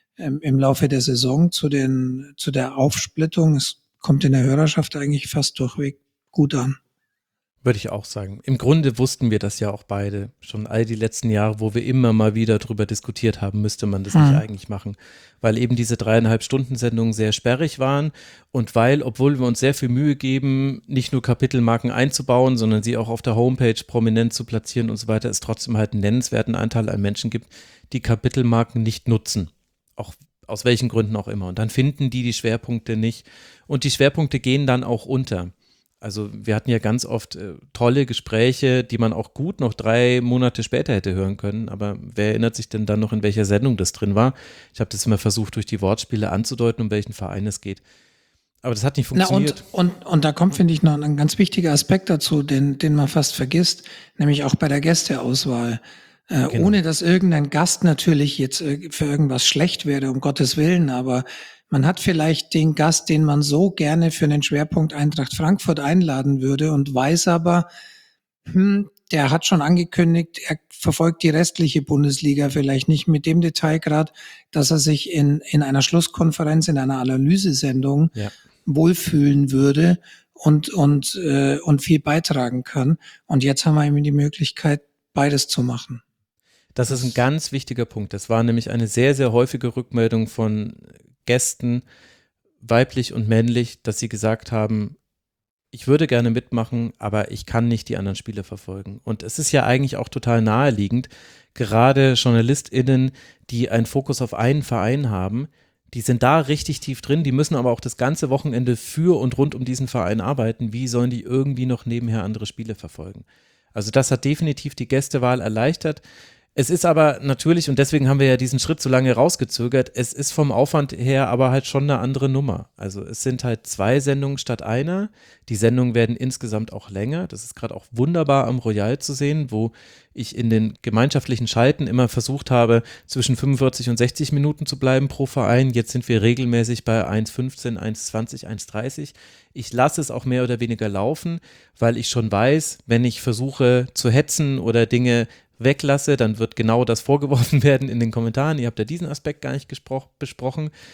im Laufe der Saison zu den zu der Aufsplittung, es kommt in der Hörerschaft eigentlich fast durchweg gut an. Würde ich auch sagen. Im Grunde wussten wir das ja auch beide schon all die letzten Jahre, wo wir immer mal wieder drüber diskutiert haben, müsste man das hm. nicht eigentlich machen, weil eben diese dreieinhalb Stunden Sendungen sehr sperrig waren und weil, obwohl wir uns sehr viel Mühe geben, nicht nur Kapitelmarken einzubauen, sondern sie auch auf der Homepage prominent zu platzieren und so weiter, es trotzdem halt einen nennenswerten Anteil an Menschen gibt, die Kapitelmarken nicht nutzen. Auch aus welchen Gründen auch immer. Und dann finden die die Schwerpunkte nicht. Und die Schwerpunkte gehen dann auch unter. Also wir hatten ja ganz oft äh, tolle Gespräche, die man auch gut noch drei Monate später hätte hören können. Aber wer erinnert sich denn dann noch, in welcher Sendung das drin war? Ich habe das immer versucht, durch die Wortspiele anzudeuten, um welchen Verein es geht. Aber das hat nicht funktioniert. Na und, und, und da kommt, finde ich, noch ein ganz wichtiger Aspekt dazu, den, den man fast vergisst, nämlich auch bei der Gästeauswahl. Äh, genau. Ohne dass irgendein Gast natürlich jetzt für irgendwas schlecht wäre, um Gottes Willen, aber man hat vielleicht den Gast, den man so gerne für einen Schwerpunkt Eintracht Frankfurt einladen würde und weiß aber, hm, der hat schon angekündigt, er verfolgt die restliche Bundesliga vielleicht nicht mit dem Detailgrad, dass er sich in, in einer Schlusskonferenz, in einer Analysesendung ja. wohlfühlen würde und, und, äh, und viel beitragen kann. Und jetzt haben wir eben die Möglichkeit, beides zu machen. Das ist ein ganz wichtiger Punkt. Das war nämlich eine sehr, sehr häufige Rückmeldung von Gästen, weiblich und männlich, dass sie gesagt haben, ich würde gerne mitmachen, aber ich kann nicht die anderen Spiele verfolgen. Und es ist ja eigentlich auch total naheliegend, gerade JournalistInnen, die einen Fokus auf einen Verein haben, die sind da richtig tief drin, die müssen aber auch das ganze Wochenende für und rund um diesen Verein arbeiten. Wie sollen die irgendwie noch nebenher andere Spiele verfolgen? Also das hat definitiv die Gästewahl erleichtert. Es ist aber natürlich, und deswegen haben wir ja diesen Schritt so lange rausgezögert, es ist vom Aufwand her aber halt schon eine andere Nummer. Also es sind halt zwei Sendungen statt einer. Die Sendungen werden insgesamt auch länger. Das ist gerade auch wunderbar am Royal zu sehen, wo ich in den gemeinschaftlichen Schalten immer versucht habe, zwischen fünfundvierzig und sechzig Minuten zu bleiben pro Verein. Jetzt sind wir regelmäßig bei eins fünfzehn, eins zwanzig, eins dreißig. Ich lasse es auch mehr oder weniger laufen, weil ich schon weiß, wenn ich versuche zu hetzen oder Dinge weglasse, dann wird genau das vorgeworfen werden in den Kommentaren. Ihr habt ja diesen Aspekt gar nicht gespro- besprochen.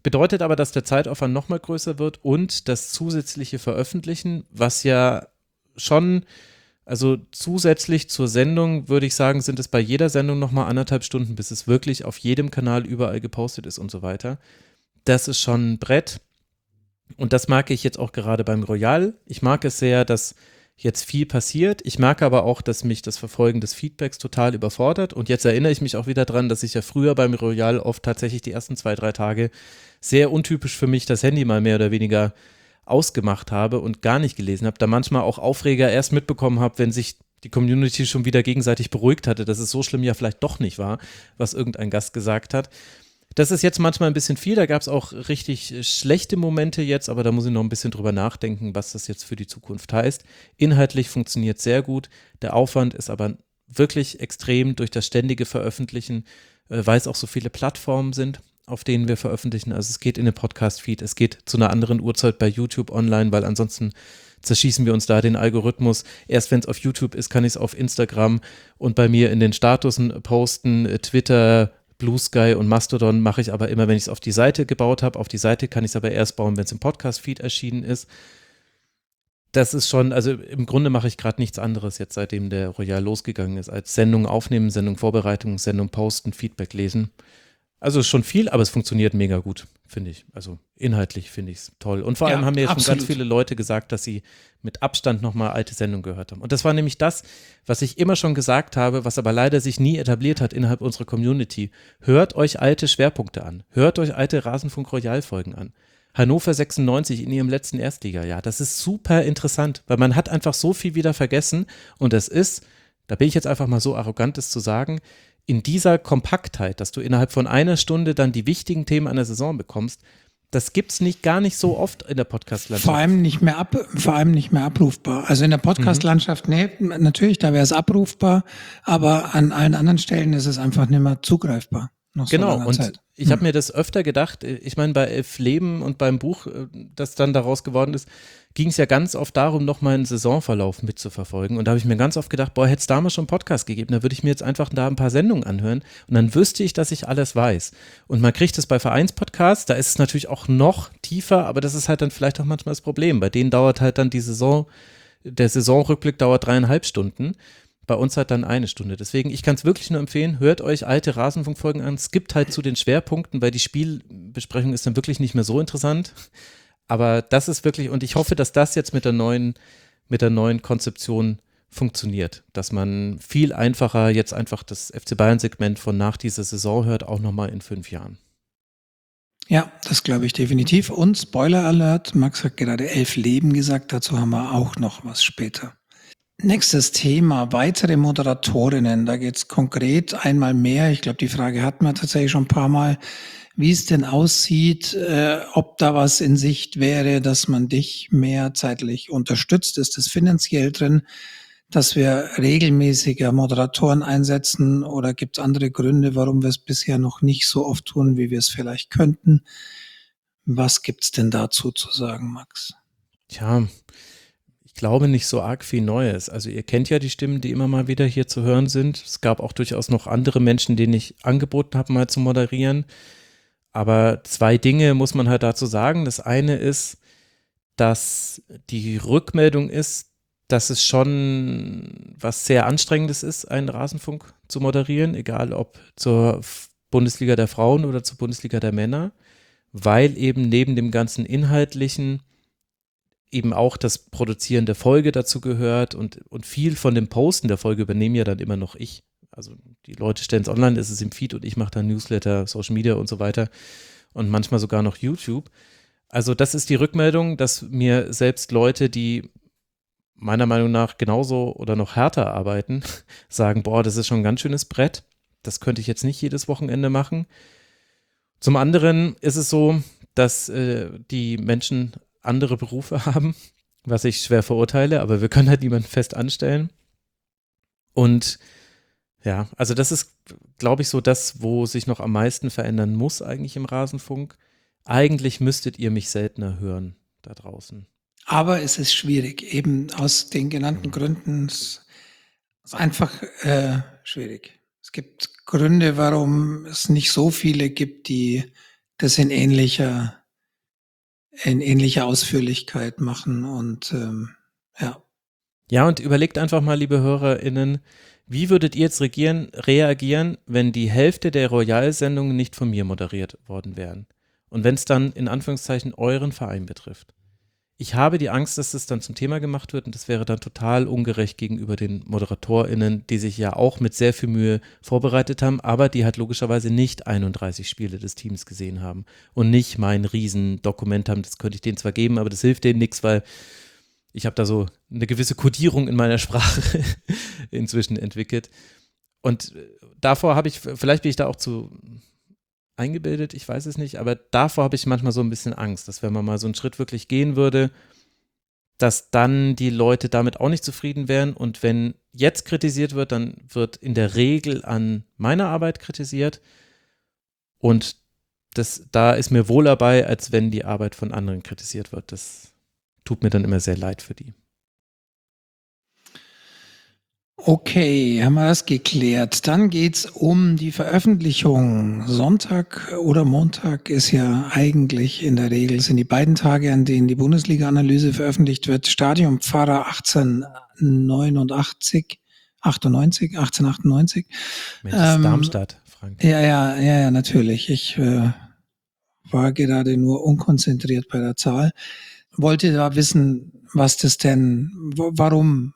Bedeutet aber, dass der Zeitaufwand nochmal größer wird und das zusätzliche Veröffentlichen, was ja schon, also zusätzlich zur Sendung, würde ich sagen, sind es bei jeder Sendung nochmal anderthalb Stunden, bis es wirklich auf jedem Kanal überall gepostet ist und so weiter. Das ist schon ein Brett. Und das mag ich jetzt auch gerade beim Royal. Ich mag es sehr, dass jetzt viel passiert. Ich mag aber auch, dass mich das Verfolgen des Feedbacks total überfordert. Und jetzt erinnere ich mich auch wieder dran, dass ich ja früher beim Royal oft tatsächlich die ersten zwei, drei Tage sehr untypisch für mich das Handy mal mehr oder weniger ausgemacht habe und gar nicht gelesen habe. Da manchmal auch Aufreger erst mitbekommen habe, wenn sich die Community schon wieder gegenseitig beruhigt hatte, dass es so schlimm ja vielleicht doch nicht war, was irgendein Gast gesagt hat. Das ist jetzt manchmal ein bisschen viel, da gab es auch richtig schlechte Momente jetzt, aber da muss ich noch ein bisschen drüber nachdenken, was das jetzt für die Zukunft heißt. Inhaltlich funktioniert sehr gut, der Aufwand ist aber wirklich extrem durch das ständige Veröffentlichen, äh, weil es auch so viele Plattformen sind, auf denen wir veröffentlichen. Also es geht in den Podcast-Feed, es geht zu einer anderen Uhrzeit bei YouTube online, weil ansonsten zerschießen wir uns da den Algorithmus. Erst wenn es auf YouTube ist, kann ich es auf Instagram und bei mir in den Statusen posten, Twitter, Blue Sky und Mastodon mache ich aber immer, wenn ich es auf die Seite gebaut habe. Auf die Seite kann ich es aber erst bauen, wenn es im Podcast-Feed erschienen ist. Das ist schon, also im Grunde mache ich gerade nichts anderes jetzt, seitdem der Royal losgegangen ist, als Sendung aufnehmen, Sendung Vorbereitung, Sendung posten, Feedback lesen. Also ist schon viel, aber es funktioniert mega gut, finde ich. Also inhaltlich finde ich es toll. Und vor allem Ja, haben mir jetzt schon absolut. ganz viele Leute gesagt, dass sie mit Abstand nochmal alte Sendungen gehört haben. Und das war nämlich das, was ich immer schon gesagt habe, was aber leider sich nie etabliert hat innerhalb unserer Community. Hört euch alte Schwerpunkte an. Hört euch alte Rasenfunk-Royal-Folgen an. Hannover sechsundneunzig in ihrem letzten Erstligajahr. Das ist super interessant, weil man hat einfach so viel wieder vergessen. Und das ist, da bin ich jetzt einfach mal so arrogant, es zu sagen, in dieser Kompaktheit, dass du innerhalb von einer Stunde dann die wichtigen Themen einer Saison bekommst, das gibt's nicht, gar nicht so oft in der Podcast-Landschaft. Vor allem nicht mehr ab, vor allem nicht mehr abrufbar. Also in der Podcast-Landschaft, nee, natürlich, da wäre es abrufbar, aber an allen anderen Stellen ist es einfach nicht mehr zugreifbar. Nach so Genau, langer und Zeit. ich habe mir das öfter gedacht, ich meine, bei Elf Leben und beim Buch, das dann daraus geworden ist, ging es ja ganz oft darum, nochmal einen Saisonverlauf mitzuverfolgen. Und da habe ich mir ganz oft gedacht, boah, hätte es damals schon einen Podcast gegeben, da würde ich mir jetzt einfach da ein paar Sendungen anhören und dann wüsste ich, dass ich alles weiß. Und man kriegt es bei Vereinspodcasts, da ist es natürlich auch noch tiefer, aber das ist halt dann vielleicht auch manchmal das Problem. Bei denen dauert halt dann die Saison, der Saisonrückblick dauert dreieinhalb Stunden. Bei uns halt dann eine Stunde. Deswegen, ich kann es wirklich nur empfehlen, hört euch alte Rasenfunkfolgen an. Es gibt halt zu den Schwerpunkten, weil die Spielbesprechung ist dann wirklich nicht mehr so interessant. Aber das ist wirklich, und ich hoffe, dass das jetzt mit der neuen, mit der neuen Konzeption funktioniert. Dass man viel einfacher jetzt einfach das F C Bayern-Segment von nach dieser Saison hört, auch nochmal in fünf Jahren. Ja, das glaube ich definitiv. Und Spoiler Alert, Max hat gerade elf Leben gesagt, dazu haben wir auch noch was später. Nächstes Thema, weitere Moderatorinnen. Da geht es konkret einmal mehr. Ich glaube, die Frage hatten wir tatsächlich schon ein paar Mal, wie es denn aussieht, äh, ob da was in Sicht wäre, dass man dich mehr zeitlich unterstützt. Ist das finanziell drin, dass wir regelmäßiger Moderatoren einsetzen oder gibt es andere Gründe, warum wir es bisher noch nicht so oft tun, wie wir es vielleicht könnten? Was gibt's denn dazu zu sagen, Max? Tja, ich glaube nicht so arg viel Neues. Also ihr kennt ja die Stimmen, die immer mal wieder hier zu hören sind. Es gab auch durchaus noch andere Menschen, denen ich angeboten habe, mal zu moderieren. Aber zwei Dinge muss man halt dazu sagen. Das eine ist, dass die Rückmeldung ist, dass es schon was sehr Anstrengendes ist, einen Rasenfunk zu moderieren, egal ob zur Bundesliga der Frauen oder zur Bundesliga der Männer, weil eben neben dem ganzen Inhaltlichen eben auch das Produzieren der Folge dazu gehört und, und viel von dem Posten der Folge übernehme ja dann immer noch ich. Also die Leute stellen es online, ist es im Feed und ich mache dann Newsletter, Social Media und so weiter und manchmal sogar noch YouTube. Also das ist die Rückmeldung, dass mir selbst Leute, die meiner Meinung nach genauso oder noch härter arbeiten, sagen, boah, das ist schon ein ganz schönes Brett, das könnte ich jetzt nicht jedes Wochenende machen. Zum anderen ist es so, dass äh, die Menschen andere Berufe haben, was ich schwer verurteile, aber wir können halt niemanden fest anstellen. Und ja, also das ist, glaube ich, so das, wo sich noch am meisten verändern muss eigentlich im Rasenfunk. Eigentlich müsstet ihr mich seltener hören da draußen. Aber es ist schwierig, eben aus den genannten Gründen. Es ist einfach äh, schwierig. Es gibt Gründe, warum es nicht so viele gibt, die das in ähnlicher, in ähnlicher Ausführlichkeit machen und ähm, ja. Ja, und überlegt einfach mal, liebe HörerInnen, wie würdet ihr jetzt regieren, reagieren, wenn die Hälfte der Royal-Sendungen nicht von mir moderiert worden wären? Und wenn es dann in Anführungszeichen euren Verein betrifft? Ich habe die Angst, dass das dann zum Thema gemacht wird und das wäre dann total ungerecht gegenüber den ModeratorInnen, die sich ja auch mit sehr viel Mühe vorbereitet haben, aber die halt logischerweise nicht einunddreißig Spiele des Teams gesehen haben und nicht mein Riesendokument haben. Das könnte ich denen zwar geben, aber das hilft denen nichts, weil ich habe da so eine gewisse Kodierung in meiner Sprache inzwischen entwickelt. Und davor habe ich, vielleicht bin ich da auch zu eingebildet, ich weiß es nicht, aber davor habe ich manchmal so ein bisschen Angst, dass wenn man mal so einen Schritt wirklich gehen würde, dass dann die Leute damit auch nicht zufrieden wären. Und wenn jetzt kritisiert wird, dann wird in der Regel an meiner Arbeit kritisiert. Und das, da ist mir wohl dabei, als wenn die Arbeit von anderen kritisiert wird. Das tut mir dann immer sehr leid für die. Okay, haben wir das geklärt. Dann geht's um die Veröffentlichung. Sonntag oder Montag ist ja eigentlich in der Regel, sind die beiden Tage, an denen die Bundesliga-Analyse veröffentlicht wird. Stadionpfarrer achtzehnhundertneunundachtzig, achtundneunzig, achtzehnhundertachtundneunzig. Mensch, das ist Ähm, Darmstadt, Frank. Ja, ja, ja, ja, natürlich. Ich äh, war gerade nur unkonzentriert bei der Zahl. Wollte da wissen, was das denn, w- warum,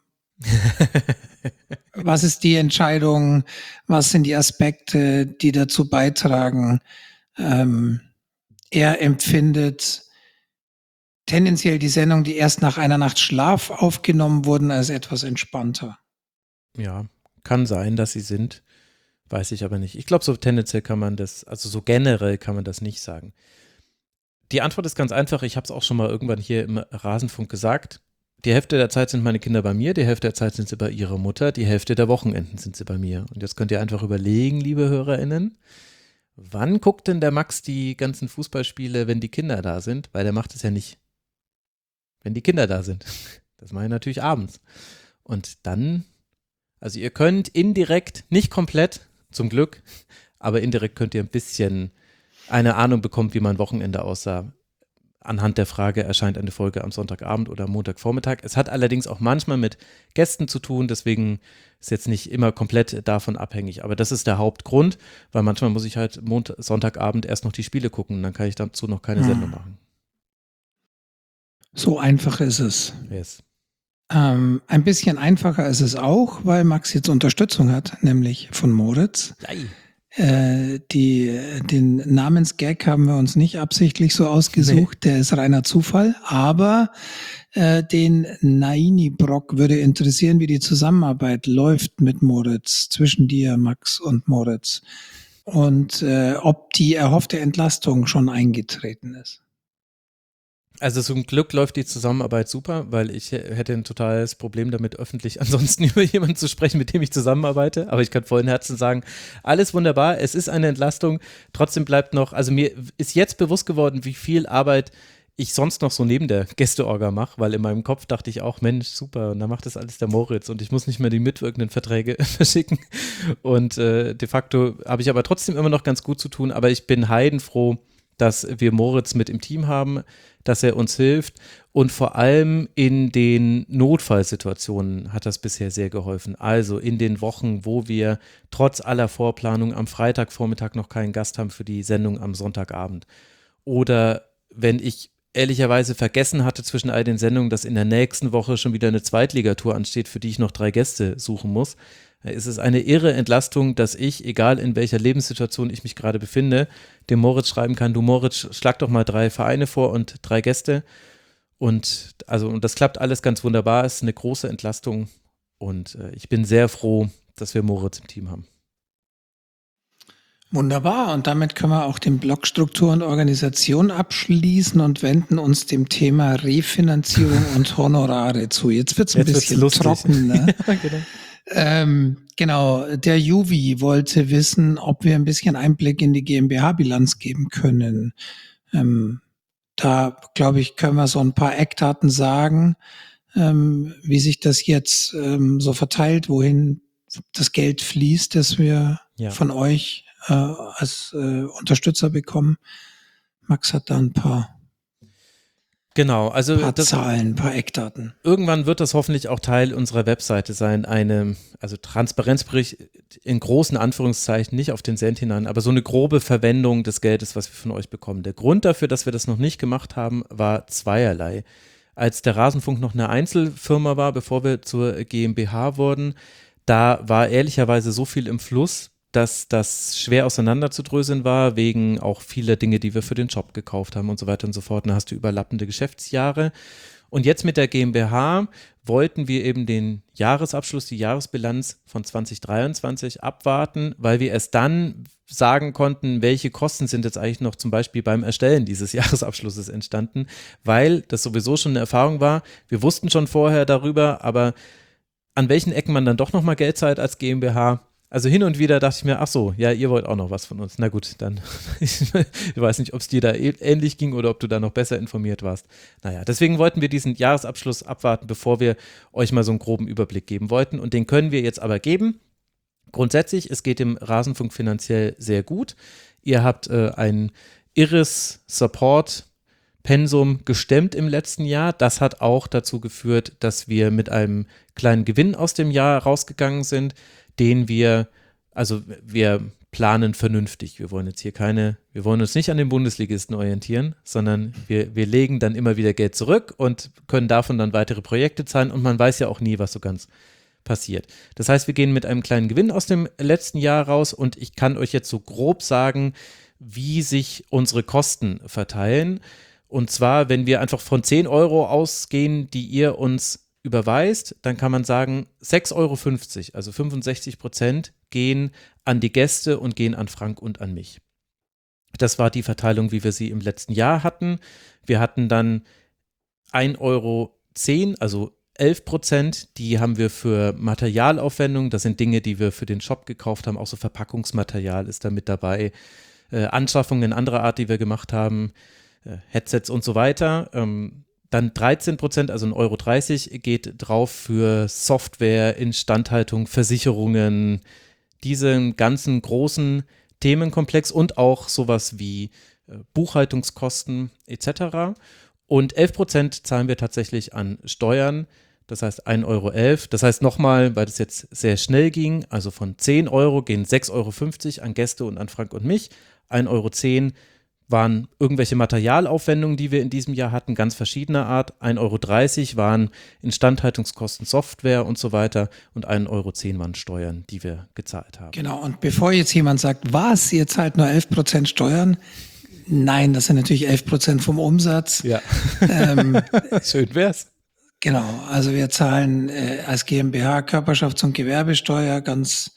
was ist die Entscheidung, was sind die Aspekte, die dazu beitragen. Ähm, er empfindet tendenziell die Sendung, die erst nach einer Nacht Schlaf aufgenommen wurden, als etwas entspannter. Ja, kann sein, dass sie sind, weiß ich aber nicht. Ich glaube, so tendenziell kann man das, also so generell kann man das nicht sagen. Die Antwort ist ganz einfach, ich habe es auch schon mal irgendwann hier im Rasenfunk gesagt. Die Hälfte der Zeit sind meine Kinder bei mir, die Hälfte der Zeit sind sie bei ihrer Mutter, die Hälfte der Wochenenden sind sie bei mir. Und jetzt könnt ihr einfach überlegen, liebe HörerInnen, wann guckt denn der Max die ganzen Fußballspiele, wenn die Kinder da sind? Weil der macht es ja nicht, wenn die Kinder da sind. Das mache ich natürlich abends. Und dann, also ihr könnt indirekt, nicht komplett, zum Glück, aber indirekt könnt ihr ein bisschen eine Ahnung bekommen, wie mein Wochenende aussah. Anhand der Frage, erscheint eine Folge am Sonntagabend oder Montagvormittag. Es hat allerdings auch manchmal mit Gästen zu tun, deswegen ist jetzt nicht immer komplett davon abhängig. Aber das ist der Hauptgrund, weil manchmal muss ich halt Montag, Sonntagabend erst noch die Spiele gucken und dann kann ich dazu noch keine Hm. Sendung machen. So einfach ist es. Yes. Ähm, ein bisschen einfacher ist es auch, weil Max jetzt Unterstützung hat, nämlich von Moritz. Ei. Äh, die, den Namensgag haben wir uns nicht absichtlich so ausgesucht, der ist reiner Zufall, aber äh, den Naini Brock würde interessieren, wie die Zusammenarbeit läuft mit Moritz, zwischen dir, Max und Moritz und äh, ob die erhoffte Entlastung schon eingetreten ist. Also zum Glück läuft die Zusammenarbeit super, weil ich hätte ein totales Problem damit, öffentlich ansonsten über jemanden zu sprechen, mit dem ich zusammenarbeite. Aber ich kann vollen Herzen sagen, alles wunderbar, es ist eine Entlastung. Trotzdem bleibt noch, also mir ist jetzt bewusst geworden, wie viel Arbeit ich sonst noch so neben der Gästeorga mache, weil in meinem Kopf dachte ich auch, Mensch, super, und dann macht das alles der Moritz und ich muss nicht mehr die mitwirkenden Verträge verschicken. Und äh, de facto habe ich aber trotzdem immer noch ganz gut zu tun, aber ich bin heidenfroh, dass wir Moritz mit im Team haben, dass er uns hilft und vor allem in den Notfallsituationen hat das bisher sehr geholfen. Also in den Wochen, wo wir trotz aller Vorplanung am Freitagvormittag noch keinen Gast haben für die Sendung am Sonntagabend. Oder wenn ich ehrlicherweise vergessen hatte zwischen all den Sendungen, dass in der nächsten Woche schon wieder eine Zweitligatour ansteht, für die ich noch drei Gäste suchen muss, ist es eine irre Entlastung, dass ich, egal in welcher Lebenssituation ich mich gerade befinde, dem Moritz schreiben kann, du Moritz, schlag doch mal drei Vereine vor und drei Gäste. Und also und das klappt alles ganz wunderbar, es ist eine große Entlastung und äh, ich bin sehr froh, dass wir Moritz im Team haben. Wunderbar, und damit können wir auch den Block Struktur und Organisation abschließen und wenden uns dem Thema Refinanzierung und Honorare zu. Jetzt wird es ein Jetzt wird's bisschen lustig. trocken. Ne? Ja, genau. Ähm, genau, der Juvi wollte wissen, ob wir ein bisschen Einblick in die GmbH-Bilanz geben können. Ähm, da, glaube ich, können wir so ein paar Eckdaten sagen, ähm, wie sich das jetzt ähm, so verteilt, wohin das Geld fließt, das wir Ja. von euch äh, als äh, Unterstützer bekommen. Max hat da ein paar, Genau, also paar das, Zahlen, ein paar Eckdaten. irgendwann wird das hoffentlich auch Teil unserer Webseite sein, eine, also Transparenzbericht in großen Anführungszeichen, nicht auf den Cent hinein, aber so eine grobe Verwendung des Geldes, was wir von euch bekommen. Der Grund dafür, dass wir das noch nicht gemacht haben, war zweierlei. Als der Rasenfunk noch eine Einzelfirma war, bevor wir zur GmbH wurden, da war ehrlicherweise so viel im Fluss, dass das schwer auseinanderzudröseln war, wegen auch vieler Dinge, die wir für den Job gekauft haben und so weiter und so fort. Dann hast du überlappende Geschäftsjahre. Und jetzt mit der GmbH wollten wir eben den Jahresabschluss, die Jahresbilanz von zwanzig dreiundzwanzig abwarten, weil wir erst dann sagen konnten, welche Kosten sind jetzt eigentlich noch zum Beispiel beim Erstellen dieses Jahresabschlusses entstanden, weil das sowieso schon eine Erfahrung war. Wir wussten schon vorher darüber, aber an welchen Ecken man dann doch nochmal Geld zahlt als GmbH. Also hin und wieder dachte ich mir, ach so, ja, ihr wollt auch noch was von uns. Na gut, dann, ich weiß nicht, ob es dir da ähnlich ging oder ob du da noch besser informiert warst. Naja, deswegen wollten wir diesen Jahresabschluss abwarten, bevor wir euch mal so einen groben Überblick geben wollten. Und den können wir jetzt aber geben. Grundsätzlich, es geht dem Rasenfunk finanziell sehr gut. Ihr habt äh, ein irres Support-Pensum gestemmt im letzten Jahr. Das hat auch dazu geführt, dass wir mit einem kleinen Gewinn aus dem Jahr rausgegangen sind, den wir, also wir planen vernünftig. Wir wollen jetzt hier keine, wir wollen uns nicht an den Bundesligisten orientieren, sondern wir, wir legen dann immer wieder Geld zurück und können davon dann weitere Projekte zahlen und man weiß ja auch nie, was so ganz passiert. Das heißt, wir gehen mit einem kleinen Gewinn aus dem letzten Jahr raus und ich kann euch jetzt so grob sagen, wie sich unsere Kosten verteilen. Und zwar, wenn wir einfach von zehn Euro ausgehen, die ihr uns überweist, dann kann man sagen, sechs Euro fünfzig, also fünfundsechzig Prozent gehen an die Gäste und gehen an Frank und an mich. Das war die Verteilung, wie wir sie im letzten Jahr hatten. Wir hatten dann ein Euro zehn, also elf Prozent, die haben wir für Materialaufwendungen, das sind Dinge, die wir für den Shop gekauft haben, auch so Verpackungsmaterial ist da mit dabei, äh, Anschaffungen anderer Art, die wir gemacht haben, äh, Headsets und so weiter. Ähm, Dann dreizehn Prozent, also ein Euro dreißig, geht drauf für Software, Instandhaltung, Versicherungen, diesen ganzen großen Themenkomplex und auch sowas wie äh, Buchhaltungskosten et cetera. Und elf Prozent zahlen wir tatsächlich an Steuern, das heißt ein Euro elf. Das heißt nochmal, weil das jetzt sehr schnell ging, also von zehn Euro gehen sechs Euro fünfzig an Gäste und an Frank und mich, ein Euro zehn waren irgendwelche Materialaufwendungen, die wir in diesem Jahr hatten, ganz verschiedener Art. ein Euro dreißig waren Instandhaltungskosten, Software und so weiter und ein Euro zehn waren Steuern, die wir gezahlt haben. Genau, und bevor jetzt jemand sagt, was, ihr zahlt nur elf Prozent Steuern? Nein, das sind natürlich elf Prozent vom Umsatz. Ja, Ähm, schön wär's. genau, also wir zahlen äh, als GmbH Körperschafts- und Gewerbesteuer ganz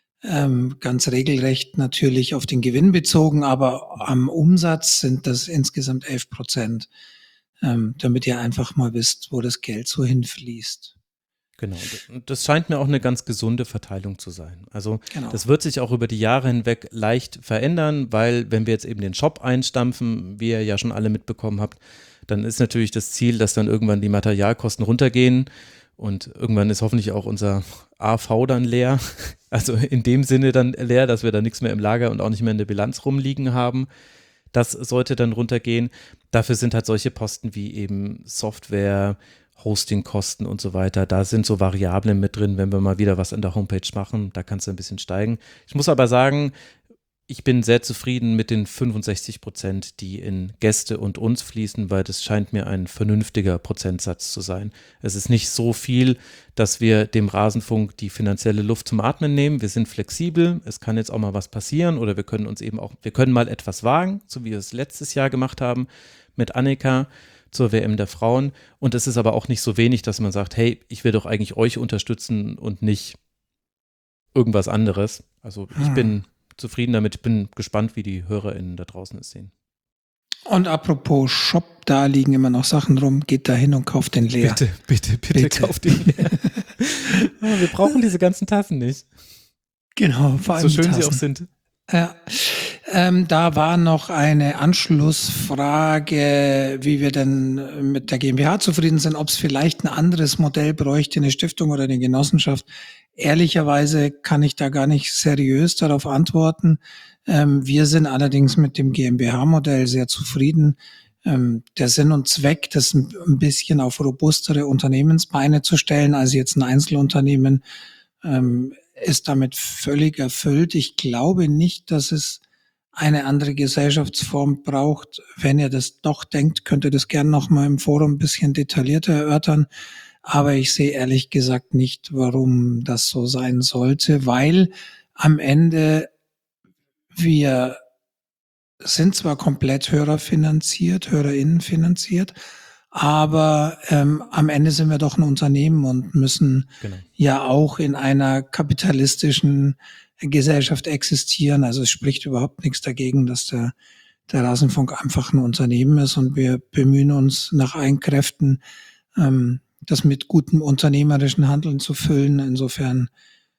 Ähm, ganz regelrecht natürlich auf den Gewinn bezogen, aber am Umsatz sind das insgesamt elf Prozent, ähm, damit ihr einfach mal wisst, wo das Geld so hinfließt. Genau, und das scheint mir auch eine ganz gesunde Verteilung zu sein. Also Genau. das wird sich auch über die Jahre hinweg leicht verändern, weil wenn wir jetzt eben den Shop einstampfen, wie ihr ja schon alle mitbekommen habt, dann ist natürlich das Ziel, dass dann irgendwann die Materialkosten runtergehen und irgendwann ist hoffentlich auch unser A V dann leer, also in dem Sinne dann leer, dass wir da nichts mehr im Lager und auch nicht mehr in der Bilanz rumliegen haben. Das sollte dann runtergehen. Dafür sind halt solche Posten wie eben Software, Hostingkosten und so weiter, da sind so Variablen mit drin, wenn wir mal wieder was an der Homepage machen, da kann es ein bisschen steigen. Ich muss aber sagen, ich bin sehr zufrieden mit den fünfundsechzig Prozent, die in Gäste und uns fließen, weil das scheint mir ein vernünftiger Prozentsatz zu sein. Es ist nicht so viel, dass wir dem Rasenfunk die finanzielle Luft zum Atmen nehmen. Wir sind flexibel, es kann jetzt auch mal was passieren oder wir können uns eben auch, wir können mal etwas wagen, so wie wir es letztes Jahr gemacht haben mit Annika zur W M der Frauen. Und es ist aber auch nicht so wenig, dass man sagt, hey, ich will doch eigentlich euch unterstützen und nicht irgendwas anderes. Also ich Hm. bin zufrieden damit. Ich bin gespannt, wie die HörerInnen da draußen es sehen. Und apropos Shop, da liegen immer noch Sachen rum, geht da hin und kauft den leer. Bitte, bitte, bitte, Bitte. kauft ihn leer. Ah, wir brauchen diese ganzen Tassen nicht. Genau, vor allem So schön die sie auch Tassen. sind. Ja, ähm, da war noch eine Anschlussfrage, wie wir denn mit der GmbH zufrieden sind, ob es vielleicht ein anderes Modell bräuchte, eine Stiftung oder eine Genossenschaft. ehrlicherweise kann ich da gar nicht seriös darauf antworten. Ähm, wir sind allerdings mit dem GmbH-Modell sehr zufrieden. Ähm, der Sinn und Zweck, das ein, ein bisschen auf robustere Unternehmensbeine zu stellen, als jetzt ein Einzelunternehmen, ähm, ist damit völlig erfüllt. Ich glaube nicht, dass es eine andere Gesellschaftsform braucht. Wenn ihr das doch denkt, könnt ihr das gerne noch mal im Forum ein bisschen detaillierter erörtern. Aber ich sehe ehrlich gesagt nicht, warum das so sein sollte, weil am Ende wir sind zwar komplett hörerfinanziert, HörerInnen finanziert, aber ähm, am Ende sind wir doch ein Unternehmen und müssen genau. ja auch in einer kapitalistischen Gesellschaft existieren. Also es spricht überhaupt nichts dagegen, dass der, der Rasenfunk einfach ein Unternehmen ist und wir bemühen uns nach allen Kräften, ähm, das mit gutem unternehmerischen Handeln zu füllen. Insofern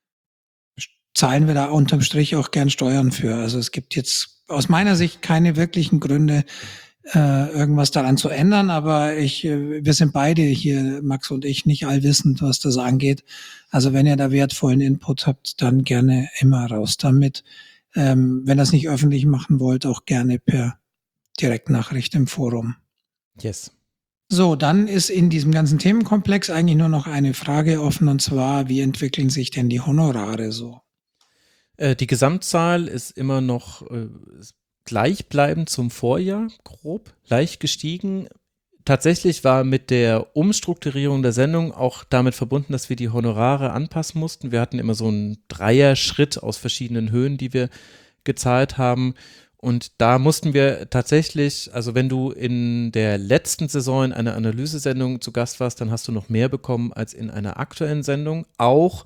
zahlen wir da unterm Strich auch gern Steuern für. Also es gibt jetzt aus meiner Sicht keine wirklichen Gründe, äh, irgendwas daran zu ändern, aber ich, äh, wir sind beide hier, Max und ich, nicht allwissend, was das angeht. Also wenn ihr da wertvollen Input habt, dann gerne immer raus damit. Ähm, wenn ihr das nicht öffentlich machen wollt, auch gerne per Direktnachricht im Forum. Yes. So, dann ist in diesem ganzen Themenkomplex eigentlich nur noch eine Frage offen, und zwar, wie entwickeln sich denn die Honorare so? Äh, die Gesamtzahl ist immer noch äh, gleichbleibend zum Vorjahr, grob, leicht gestiegen. Tatsächlich war mit der Umstrukturierung der Sendung auch damit verbunden, dass wir die Honorare anpassen mussten. Wir hatten immer so einen Dreier-Schritt aus verschiedenen Höhen, die wir gezahlt haben. Und da mussten wir tatsächlich, also wenn du in der letzten Saison in einer Analysesendung zu Gast warst, dann hast du noch mehr bekommen als in einer aktuellen Sendung. Auch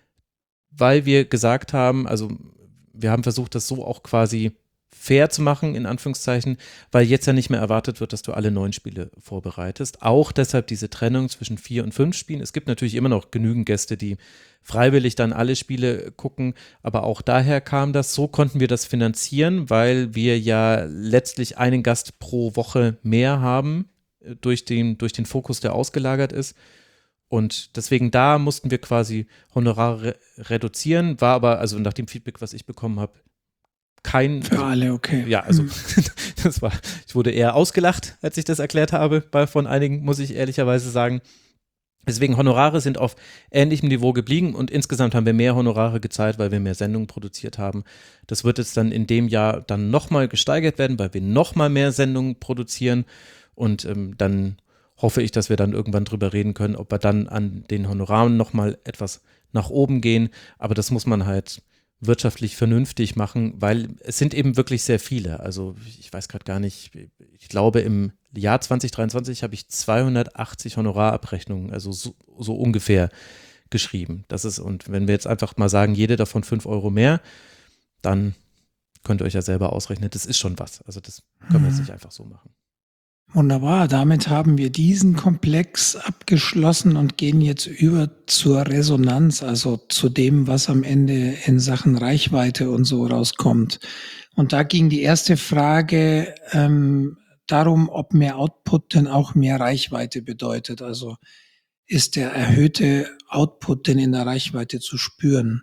weil wir gesagt haben, also wir haben versucht, das so auch quasi fair zu machen, in Anführungszeichen, weil jetzt ja nicht mehr erwartet wird, dass du alle neun Spiele vorbereitest. Auch deshalb diese Trennung zwischen vier und fünf Spielen. Es gibt natürlich immer noch genügend Gäste, die freiwillig dann alle Spiele gucken, aber auch daher kam das. So konnten wir das finanzieren, weil wir ja letztlich einen Gast pro Woche mehr haben, durch den, durch den Fokus, der ausgelagert ist. Und deswegen da mussten wir quasi Honorare reduzieren, war aber, also nach dem Feedback, was ich bekommen habe, kein. Für also, alle, okay. Ja, also das war, ich wurde eher ausgelacht, als ich das erklärt habe, bei, von einigen, muss ich ehrlicherweise sagen. Deswegen Honorare sind auf ähnlichem Niveau geblieben und insgesamt haben wir mehr Honorare gezahlt, weil wir mehr Sendungen produziert haben. Das wird jetzt dann in dem Jahr dann nochmal gesteigert werden, weil wir nochmal mehr Sendungen produzieren und ähm, dann hoffe ich, dass wir dann irgendwann drüber reden können, ob wir dann an den Honoraren nochmal etwas nach oben gehen, aber das muss man halt wirtschaftlich vernünftig machen, weil es sind eben wirklich sehr viele. Also ich weiß gerade gar nicht, ich glaube im Jahr zwanzig dreiundzwanzig habe ich zweihundertachtzig Honorarabrechnungen, also so, so ungefähr geschrieben. Das ist, und wenn wir jetzt einfach mal sagen, jede davon fünf Euro mehr, dann könnt ihr euch ja selber ausrechnen, das ist schon was. Also das können wir jetzt nicht einfach so machen. Wunderbar, damit haben wir diesen Komplex abgeschlossen und gehen jetzt über zur Resonanz, also zu dem, was am Ende in Sachen Reichweite und so rauskommt. Und da ging die erste Frage ähm, darum, ob mehr Output denn auch mehr Reichweite bedeutet. Also ist der erhöhte Output denn in der Reichweite zu spüren?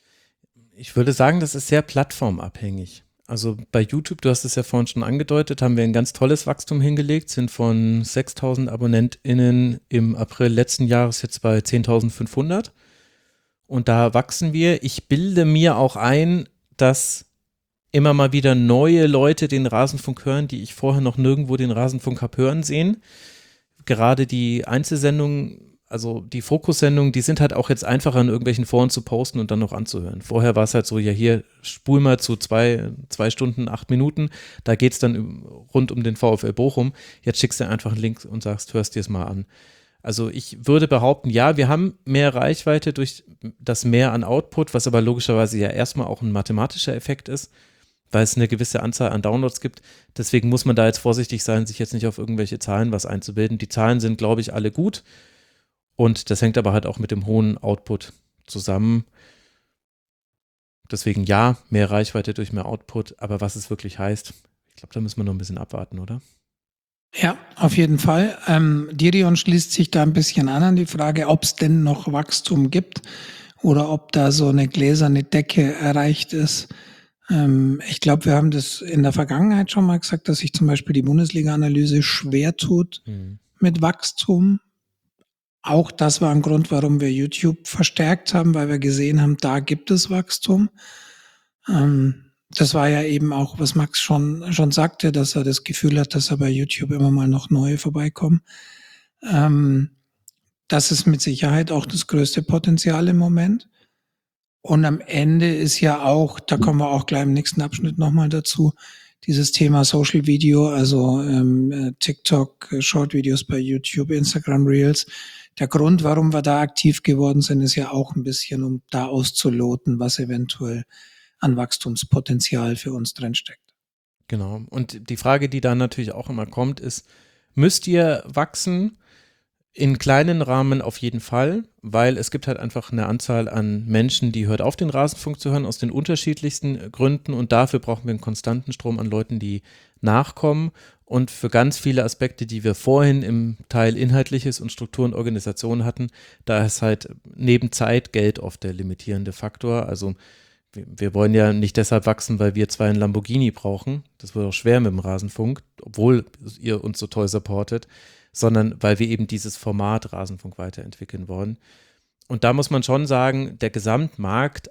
Ich würde sagen, das ist sehr plattformabhängig. Also bei YouTube, du hast es ja vorhin schon angedeutet, haben wir ein ganz tolles Wachstum hingelegt, sind von sechstausend AbonnentInnen im April letzten Jahres jetzt bei zehntausendfünfhundert und da wachsen wir. Ich bilde mir auch ein, dass immer mal wieder neue Leute den Rasenfunk hören, die ich vorher noch nirgendwo den Rasenfunk habe hören sehen. Gerade die Einzelsendungen, also die Fokussendungen, die sind halt auch jetzt einfacher in irgendwelchen Foren zu posten und dann noch anzuhören. Vorher war es halt so, ja hier, spul mal zu zwei, zwei Stunden, acht Minuten, da geht es dann rund um den VfL Bochum. Jetzt schickst du einfach einen Link und sagst, hörst dir es mal an. Also ich würde behaupten, ja, wir haben mehr Reichweite durch das Mehr an Output, was aber logischerweise ja erstmal auch ein mathematischer Effekt ist, weil es eine gewisse Anzahl an Downloads gibt. Deswegen muss man da jetzt vorsichtig sein, sich jetzt nicht auf irgendwelche Zahlen was einzubilden. Die Zahlen sind, glaube ich, alle gut. Und das hängt aber halt auch mit dem hohen Output zusammen. Deswegen ja, mehr Reichweite durch mehr Output. Aber was es wirklich heißt, ich glaube, da müssen wir noch ein bisschen abwarten, oder? Ja, auf jeden Fall. Ähm, Dirion schließt sich da ein bisschen an an die Frage, ob es denn noch Wachstum gibt. oder ob da so eine gläserne Decke erreicht ist. Ähm, ich glaube, wir haben das in der Vergangenheit schon mal gesagt, dass sich zum Beispiel die Bundesliga-Analyse schwer tut mhm. mit Wachstum. Auch das war ein Grund, warum wir YouTube verstärkt haben, weil wir gesehen haben, da gibt es Wachstum. Ähm, das war ja eben auch, was Max schon, schon sagte, dass er das Gefühl hat, dass er bei YouTube immer mal noch neue vorbeikommen. Ähm, das ist mit Sicherheit auch das größte Potenzial im Moment. Und am Ende ist ja auch, da kommen wir auch gleich im nächsten Abschnitt nochmal dazu, dieses Thema Social Video, also ähm, TikTok, Short-Videos bei YouTube, Instagram Reels. Der Grund, warum wir da aktiv geworden sind, ist ja auch ein bisschen, um da auszuloten, was eventuell an Wachstumspotenzial für uns drinsteckt. Genau. Und die Frage, die dann natürlich auch immer kommt, ist, müsst ihr wachsen? In kleinen Rahmen auf jeden Fall, weil es gibt halt einfach eine Anzahl an Menschen, die hört auf, den Rasenfunk zu hören, aus den unterschiedlichsten Gründen, und dafür brauchen wir einen konstanten Strom an Leuten, die nachkommen, und für ganz viele Aspekte, die wir vorhin im Teil Inhaltliches und Struktur und Organisation hatten, da ist halt neben Zeit Geld oft der limitierende Faktor. Also wir, wir wollen ja nicht deshalb wachsen, weil wir zwei einen Lamborghini brauchen, das wird auch schwer mit dem Rasenfunk, obwohl ihr uns so toll supportet, sondern weil wir eben dieses Format Rasenfunk weiterentwickeln wollen. Und da muss man schon sagen, der Gesamtmarkt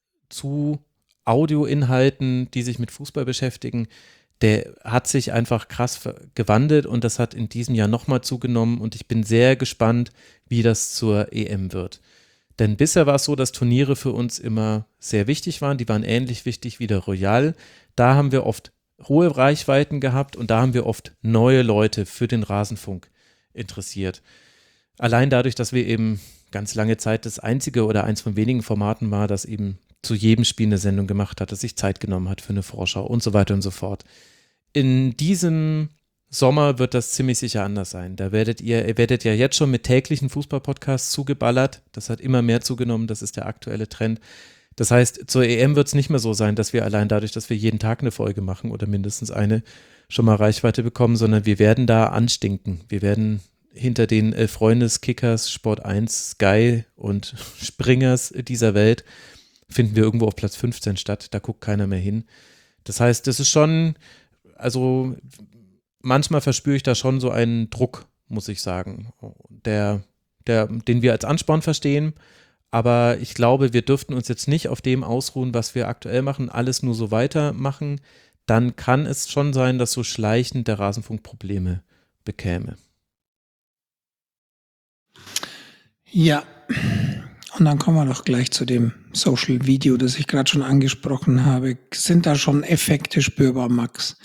zu Audioinhalten, die sich mit Fußball beschäftigen, der hat sich einfach krass gewandelt, und das hat in diesem Jahr nochmal zugenommen, und ich bin sehr gespannt, wie das zur E M wird. Denn bisher war es so, dass Turniere für uns immer sehr wichtig waren, die waren ähnlich wichtig wie der Royal. Da haben wir oft hohe Reichweiten gehabt, und da haben wir oft neue Leute für den Rasenfunk interessiert. Allein dadurch, dass wir eben ganz lange Zeit das einzige oder eins von wenigen Formaten war, das eben zu jedem Spiel eine Sendung gemacht hat, das sich Zeit genommen hat für eine Vorschau und so weiter und so fort. In diesem Sommer wird das ziemlich sicher anders sein. Da werdet ihr, ihr werdet ja jetzt schon mit täglichen Fußballpodcasts zugeballert. Das hat immer mehr zugenommen, das ist der aktuelle Trend. Das heißt, zur E M wird es nicht mehr so sein, dass wir allein dadurch, dass wir jeden Tag eine Folge machen oder mindestens eine, schon mal Reichweite bekommen, sondern wir werden da anstinken. Wir werden hinter den äh, Freundeskickers, Sport eins, Sky und Springers dieser Welt, finden wir irgendwo auf Platz fünfzehn statt. Da guckt keiner mehr hin. Das heißt, das ist schon, also manchmal verspüre ich da schon so einen Druck, muss ich sagen, der, der, den wir als Ansporn verstehen. Aber ich glaube, wir dürften uns jetzt nicht auf dem ausruhen, was wir aktuell machen, alles nur so weitermachen. Dann kann es schon sein, dass so schleichend der Rasenfunk Probleme bekäme. Ja, und dann kommen wir doch gleich zu dem Social Video, das ich gerade schon angesprochen habe. Sind da schon Effekte spürbar, Max,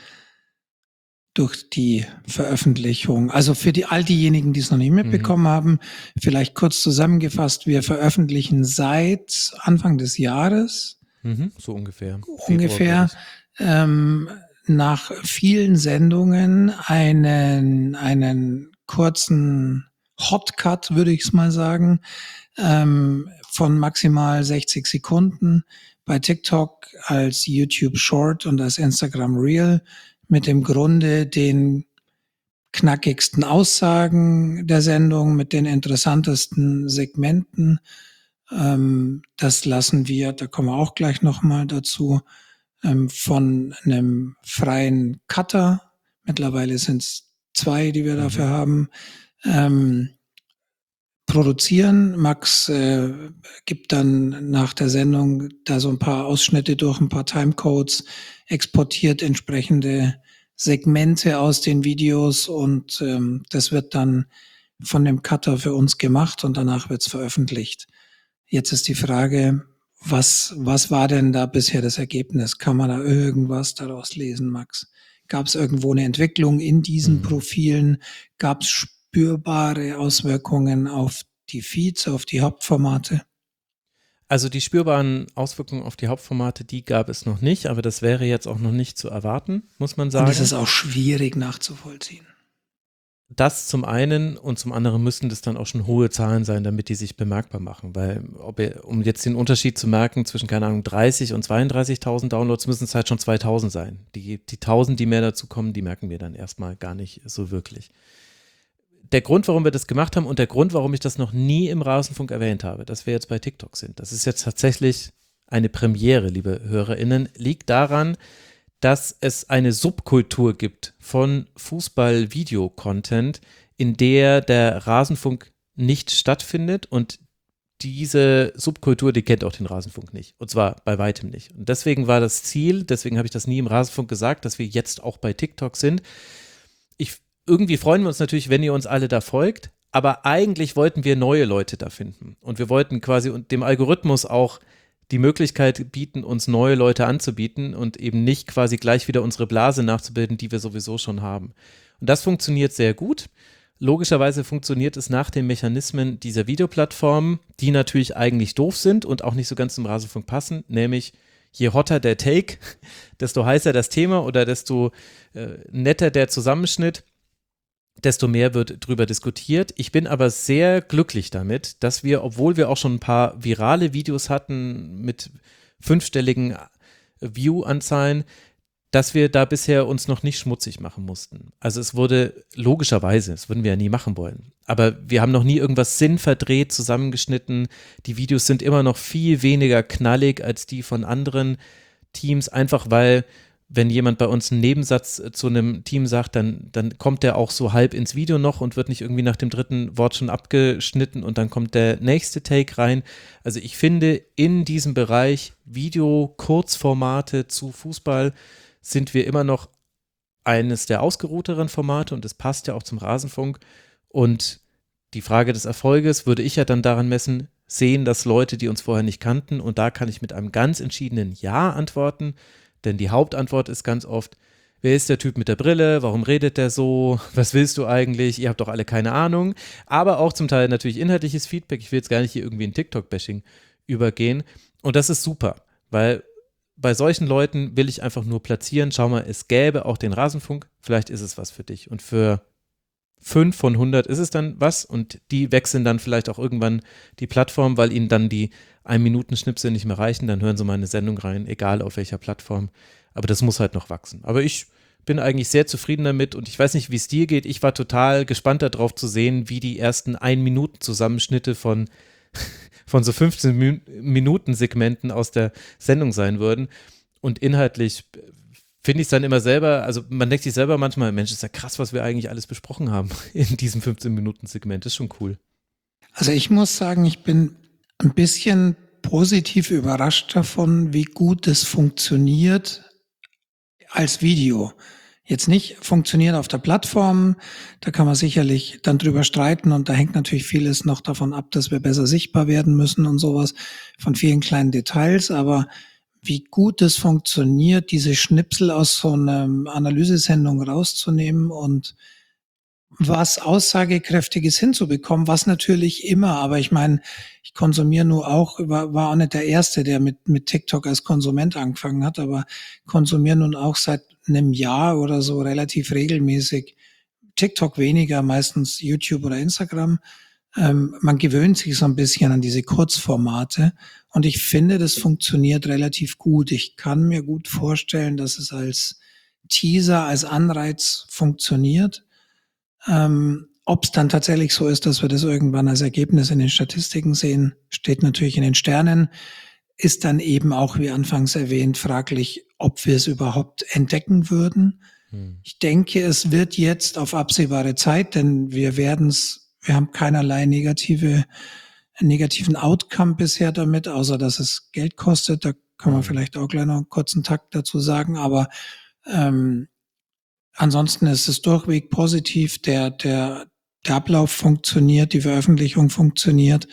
durch die Veröffentlichung? Also für die all diejenigen, die es noch nicht mitbekommen mhm. haben, vielleicht kurz zusammengefasst, wir veröffentlichen seit Anfang des Jahres, mhm, so ungefähr, ungefähr ähm, nach vielen Sendungen einen, einen kurzen Hotcut, würde ich es mal sagen, ähm, von maximal sechzig Sekunden bei TikTok als YouTube Short und als Instagram Reel, mit dem Grunde den knackigsten Aussagen der Sendung, mit den interessantesten Segmenten. Ähm, das lassen wir, da kommen wir auch gleich nochmal dazu, ähm, von einem freien Cutter. Mittlerweile sind es zwei, die wir dafür haben. Ähm, produzieren. Max äh, gibt dann nach der Sendung da so ein paar Ausschnitte durch, ein paar Timecodes, exportiert entsprechende Segmente aus den Videos, und ähm, das wird dann von dem Cutter für uns gemacht, und danach wird es veröffentlicht. Jetzt ist die Frage, was, was war denn da bisher das Ergebnis? Kann man da irgendwas daraus lesen, Max? Gab es irgendwo eine Entwicklung in diesen mhm. Profilen? Gab es spürbare Auswirkungen auf die Feeds, auf die Hauptformate? Also die spürbaren Auswirkungen auf die Hauptformate, die gab es noch nicht, aber das wäre jetzt auch noch nicht zu erwarten, muss man sagen. Und es ist auch schwierig nachzuvollziehen. Das zum einen, und zum anderen müssten das dann auch schon hohe Zahlen sein, damit die sich bemerkbar machen, weil ob ihr, um jetzt den Unterschied zu merken zwischen, keine Ahnung, dreißig und zweiunddreißigtausend Downloads, müssen es halt schon zweitausend sein. Die, die tausend, die mehr dazu kommen, die merken wir dann erstmal gar nicht so wirklich. der Grund, warum wir das gemacht haben und der Grund, warum ich das noch nie im Rasenfunk erwähnt habe, dass wir jetzt bei TikTok sind, das ist jetzt tatsächlich eine Premiere, liebe HörerInnen, liegt daran, dass es eine Subkultur gibt von Fußball-Video-Content, in der der Rasenfunk nicht stattfindet und diese Subkultur, die kennt auch den Rasenfunk nicht. Und zwar bei weitem nicht. Und deswegen war das Ziel, deswegen habe ich das nie im Rasenfunk gesagt, dass wir jetzt auch bei TikTok sind. Ich, irgendwie freuen wir uns natürlich, wenn ihr uns alle da folgt, aber eigentlich wollten wir neue Leute da finden. Und wir wollten quasi dem Algorithmus auch die Möglichkeit bieten, uns neue Leute anzubieten und eben nicht quasi gleich wieder unsere Blase nachzubilden, die wir sowieso schon haben. Und das funktioniert sehr gut. Logischerweise funktioniert es nach den Mechanismen dieser Videoplattformen, die natürlich eigentlich doof sind und auch nicht so ganz zum Rasenfunk passen, nämlich je hotter der Take, desto heißer das Thema oder desto äh, netter der Zusammenschnitt, desto mehr wird drüber diskutiert. Ich bin aber sehr glücklich damit, dass wir, obwohl wir auch schon ein paar virale Videos hatten mit fünfstelligen View-Anzahlen, dass wir da bisher uns noch nicht schmutzig machen mussten. Also es wurde logischerweise, das würden wir ja nie machen wollen, aber wir haben noch nie irgendwas sinnverdreht zusammengeschnitten. Die Videos sind immer noch viel weniger knallig als die von anderen Teams, einfach weil, wenn jemand bei uns einen Nebensatz zu einem Team sagt, dann, dann kommt der auch so halb ins Video noch und wird nicht irgendwie nach dem dritten Wort schon abgeschnitten und dann kommt der nächste Take rein. Also ich finde, in diesem Bereich Video-Kurzformate zu Fußball sind wir immer noch eines der ausgeruhteren Formate und es passt ja auch zum Rasenfunk. Und die Frage des Erfolges würde ich ja dann daran messen, sehen das Leute, die uns vorher nicht kannten, und da kann ich mit einem ganz entschiedenen Ja antworten, denn die Hauptantwort ist ganz oft, wer ist der Typ mit der Brille, warum redet der so, was willst du eigentlich, ihr habt doch alle keine Ahnung, aber auch zum Teil natürlich inhaltliches Feedback, ich will jetzt gar nicht hier irgendwie in TikTok-Bashing übergehen und das ist super, weil bei solchen Leuten will ich einfach nur platzieren, schau mal, es gäbe auch den Rasenfunk, vielleicht ist es was für dich. Und für fünf von hundert ist es dann was und die wechseln dann vielleicht auch irgendwann die Plattform, weil ihnen dann die Ein-Minuten-Schnipsel nicht mehr reichen, dann hören sie mal eine Sendung rein, egal auf welcher Plattform. Aber das muss halt noch wachsen. Aber ich bin eigentlich sehr zufrieden damit und ich weiß nicht, wie es dir geht. Ich war total gespannt darauf zu sehen, wie die ersten Ein-Minuten-Zusammenschnitte von von so fünfzehn-Minuten-Segmenten aus der Sendung sein würden. Und inhaltlich finde ich es dann immer selber, also man denkt sich selber manchmal, Mensch, ist ja krass, was wir eigentlich alles besprochen haben in diesem fünfzehn-Minuten-Segment. Ist schon cool. Also ich muss sagen, ich bin ein bisschen positiv überrascht davon, wie gut es funktioniert als Video. Jetzt nicht funktioniert auf der Plattform, da kann man sicherlich dann drüber streiten und da hängt natürlich vieles noch davon ab, dass wir besser sichtbar werden müssen und sowas, von vielen kleinen Details, aber wie gut es funktioniert, diese Schnipsel aus so einer Analysesendung rauszunehmen und was Aussagekräftiges hinzubekommen, was natürlich immer, aber ich meine, ich konsumiere nur auch, war, war auch nicht der Erste, der mit, mit TikTok als Konsument angefangen hat, aber konsumiere nun auch seit einem Jahr oder so relativ regelmäßig TikTok weniger, meistens YouTube oder Instagram. Ähm, man gewöhnt sich so ein bisschen an diese Kurzformate und ich finde, das funktioniert relativ gut. Ich kann mir gut vorstellen, dass es als Teaser, als Anreiz funktioniert. Ähm, ob es dann tatsächlich so ist, dass wir das irgendwann als Ergebnis in den Statistiken sehen, steht natürlich in den Sternen. Ist dann eben auch, wie anfangs erwähnt, fraglich, ob wir es überhaupt entdecken würden. Hm. Ich denke, es wird jetzt auf absehbare Zeit, denn wir werden es, wir haben keinerlei negative, negativen Outcome bisher damit, außer dass es Geld kostet. Da können wir vielleicht auch gleich noch einen kurzen Takt dazu sagen, aber ähm, ansonsten ist es durchweg positiv. Der, der, der Ablauf funktioniert, die Veröffentlichung funktioniert.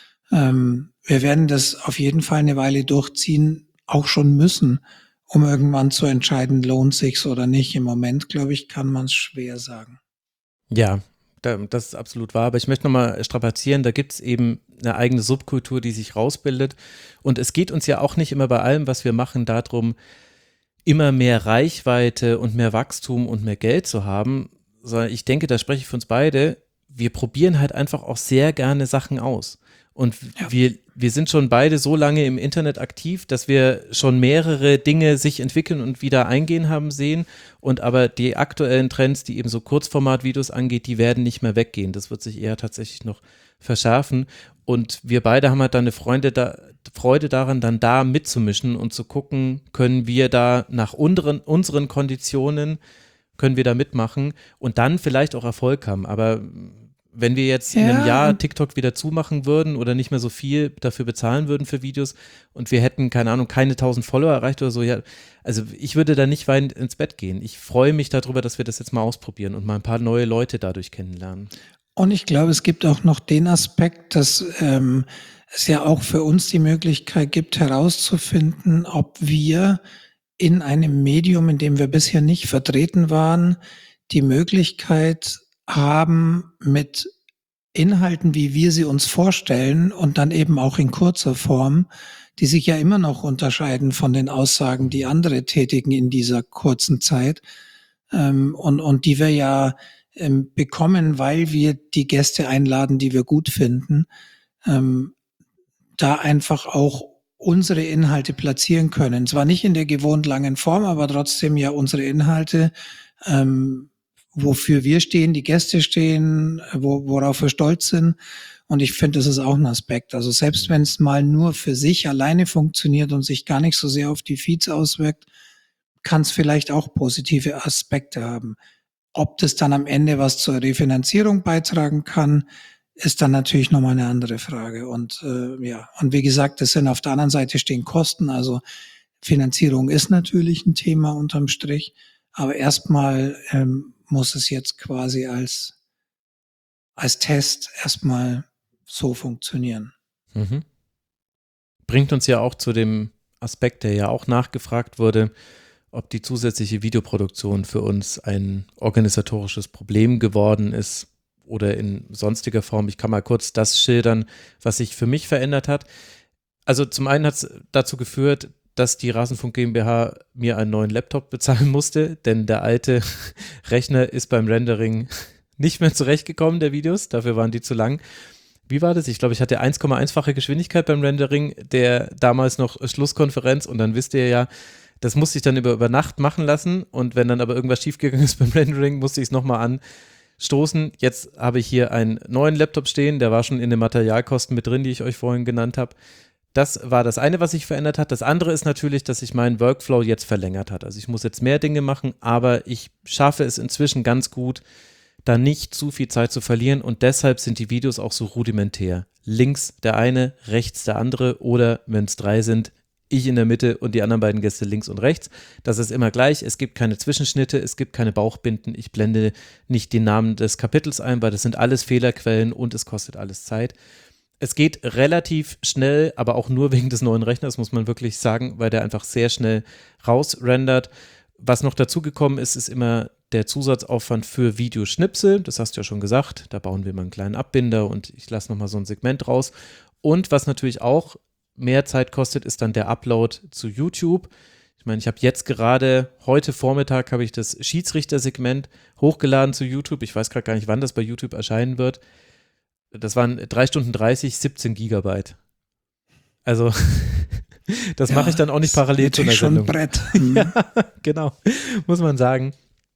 Ähm, wir werden das auf jeden Fall eine Weile durchziehen, auch schon müssen, um irgendwann zu entscheiden, lohnt sich's oder nicht. Im Moment, glaube ich, kann man es schwer sagen. Ja, das ist absolut wahr. Aber ich möchte nochmal strapazieren, da gibt es eben eine eigene Subkultur, die sich rausbildet. Und es geht uns ja auch nicht immer bei allem, was wir machen, darum, immer mehr Reichweite und mehr Wachstum und mehr Geld zu haben, sondern ich denke, da spreche ich für uns beide, wir probieren halt einfach auch sehr gerne Sachen aus. Und Ja. wir, wir sind schon beide so lange im Internet aktiv, dass wir schon mehrere Dinge sich entwickeln und wieder eingehen haben sehen. Und aber die aktuellen Trends, die eben so Kurzformat-Videos angeht, die werden nicht mehr weggehen. Das wird sich eher tatsächlich noch verschärfen. Und wir beide haben halt dann eine Freude, da, Freude daran, dann da mitzumischen und zu gucken, können wir da nach unseren, unseren Konditionen, können wir da mitmachen und dann vielleicht auch Erfolg haben. Aber wenn wir jetzt in einem Ja. Jahr TikTok wieder zumachen würden oder nicht mehr so viel dafür bezahlen würden für Videos und wir hätten, keine Ahnung, keine tausend Follower erreicht oder so, ja, also ich würde da nicht weinend ins Bett gehen. Ich freue mich darüber, dass wir das jetzt mal ausprobieren und mal ein paar neue Leute dadurch kennenlernen. Und ich glaube, es gibt auch noch den Aspekt, dass ähm, es ja auch für uns die Möglichkeit gibt, herauszufinden, ob wir in einem Medium, in dem wir bisher nicht vertreten waren, die Möglichkeit haben, mit Inhalten, wie wir sie uns vorstellen und dann eben auch in kurzer Form, die sich ja immer noch unterscheiden von den Aussagen, die andere tätigen in dieser kurzen Zeit, ähm, und, und die wir ja ähm, bekommen, weil wir die Gäste einladen, die wir gut finden, ähm, da einfach auch unsere Inhalte platzieren können. Zwar nicht in der gewohnt langen Form, aber trotzdem ja unsere Inhalte, ähm, wofür wir stehen, die Gäste stehen, wo, worauf wir stolz sind. Und ich finde, das ist auch ein Aspekt. Also selbst wenn es mal nur für sich alleine funktioniert und sich gar nicht so sehr auf die Feeds auswirkt, kann es vielleicht auch positive Aspekte haben. Ob das dann am Ende was zur Refinanzierung beitragen kann, ist dann natürlich nochmal eine andere Frage. Und äh, ja, und wie gesagt, das sind auf der anderen Seite stehen Kosten. Also Finanzierung ist natürlich ein Thema unterm Strich. Aber erstmal ähm, muss es jetzt quasi als, als Test erstmal so funktionieren. Mhm. Bringt uns ja auch zu dem Aspekt, der ja auch nachgefragt wurde, ob die zusätzliche Videoproduktion für uns ein organisatorisches Problem geworden ist oder in sonstiger Form. Ich kann mal kurz das schildern, was sich für mich verändert hat. Also zum einen hat es dazu geführt, dass die Rasenfunk GmbH mir einen neuen Laptop bezahlen musste, denn der alte Rechner ist beim Rendering nicht mehr zurechtgekommen, der Videos, dafür waren die zu lang. Wie war das? Ich glaube, ich hatte eins Komma eins-fache Geschwindigkeit beim Rendering, der damals noch Schlusskonferenz und dann wisst ihr ja, das musste ich dann über, über Nacht machen lassen und wenn dann aber irgendwas schiefgegangen ist beim Rendering, musste ich es nochmal anstoßen. Jetzt habe ich hier einen neuen Laptop stehen, der war schon in den Materialkosten mit drin, die ich euch vorhin genannt habe. Das war das eine, was sich verändert hat. Das andere ist natürlich, dass sich mein Workflow jetzt verlängert hat. Also ich muss jetzt mehr Dinge machen, aber ich schaffe es inzwischen ganz gut, da nicht zu viel Zeit zu verlieren und deshalb sind die Videos auch so rudimentär. Links der eine, rechts der andere oder wenn es drei sind, ich in der Mitte und die anderen beiden Gäste links und rechts. Das ist immer gleich. Es gibt keine Zwischenschnitte, es gibt keine Bauchbinden. Ich blende nicht den Namen des Kapitels ein, weil das sind alles Fehlerquellen und es kostet alles Zeit. Es geht relativ schnell, aber auch nur wegen des neuen Rechners, muss man wirklich sagen, weil der einfach sehr schnell rausrendert. Was noch dazugekommen ist, ist immer der Zusatzaufwand für Videoschnipsel. Das hast du ja schon gesagt. Da bauen wir mal einen kleinen Abbinder und ich lasse nochmal so ein Segment raus. Und was natürlich auch mehr Zeit kostet, ist dann der Upload zu YouTube. Ich meine, ich habe jetzt gerade, heute Vormittag habe ich das Schiedsrichtersegment hochgeladen zu YouTube. Ich weiß gerade gar nicht, wann das bei YouTube erscheinen wird. Das waren drei Stunden dreißig, siebzehn Gigabyte. Also das Ja, mache ich dann auch nicht parallel zu einer schon Sendung. ein Brett. Mhm. Ja, genau, muss man sagen.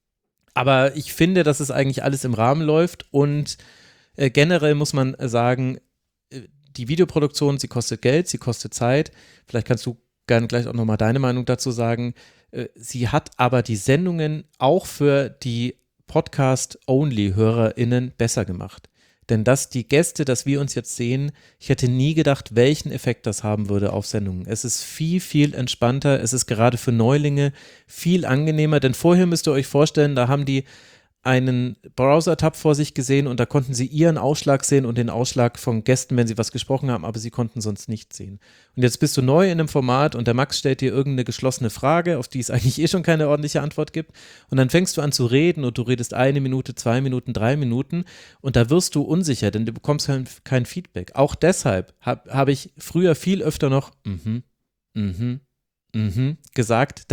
Aber ich finde, dass es eigentlich alles im Rahmen läuft und äh, generell muss man sagen, äh, die Videoproduktion, sie kostet Geld, sie kostet Zeit. Vielleicht kannst du gerne gleich auch nochmal deine Meinung dazu sagen. Äh, sie hat aber die Sendungen auch für die Podcast-Only-HörerInnen besser gemacht. Denn dass die Gäste, dass wir uns jetzt sehen, ich hätte nie gedacht, welchen Effekt das haben würde auf Sendungen. Es ist viel, viel entspannter. Es ist gerade für Neulinge viel angenehmer. Denn vorher müsst ihr euch vorstellen, da haben die einen Browser-Tab vor sich gesehen und da konnten sie ihren Ausschlag sehen und den Ausschlag von Gästen, wenn sie was gesprochen haben, aber sie konnten sonst nichts sehen. Und jetzt bist du neu in einem Format und der Max stellt dir irgendeine geschlossene Frage, auf die es eigentlich eh schon keine ordentliche Antwort gibt und dann fängst du an zu reden und du redest eine Minute, zwei Minuten, drei Minuten und da wirst du unsicher, denn du bekommst kein, kein Feedback. Auch deshalb habe hab ich früher viel öfter noch mhm, mhm, mhm gesagt, damit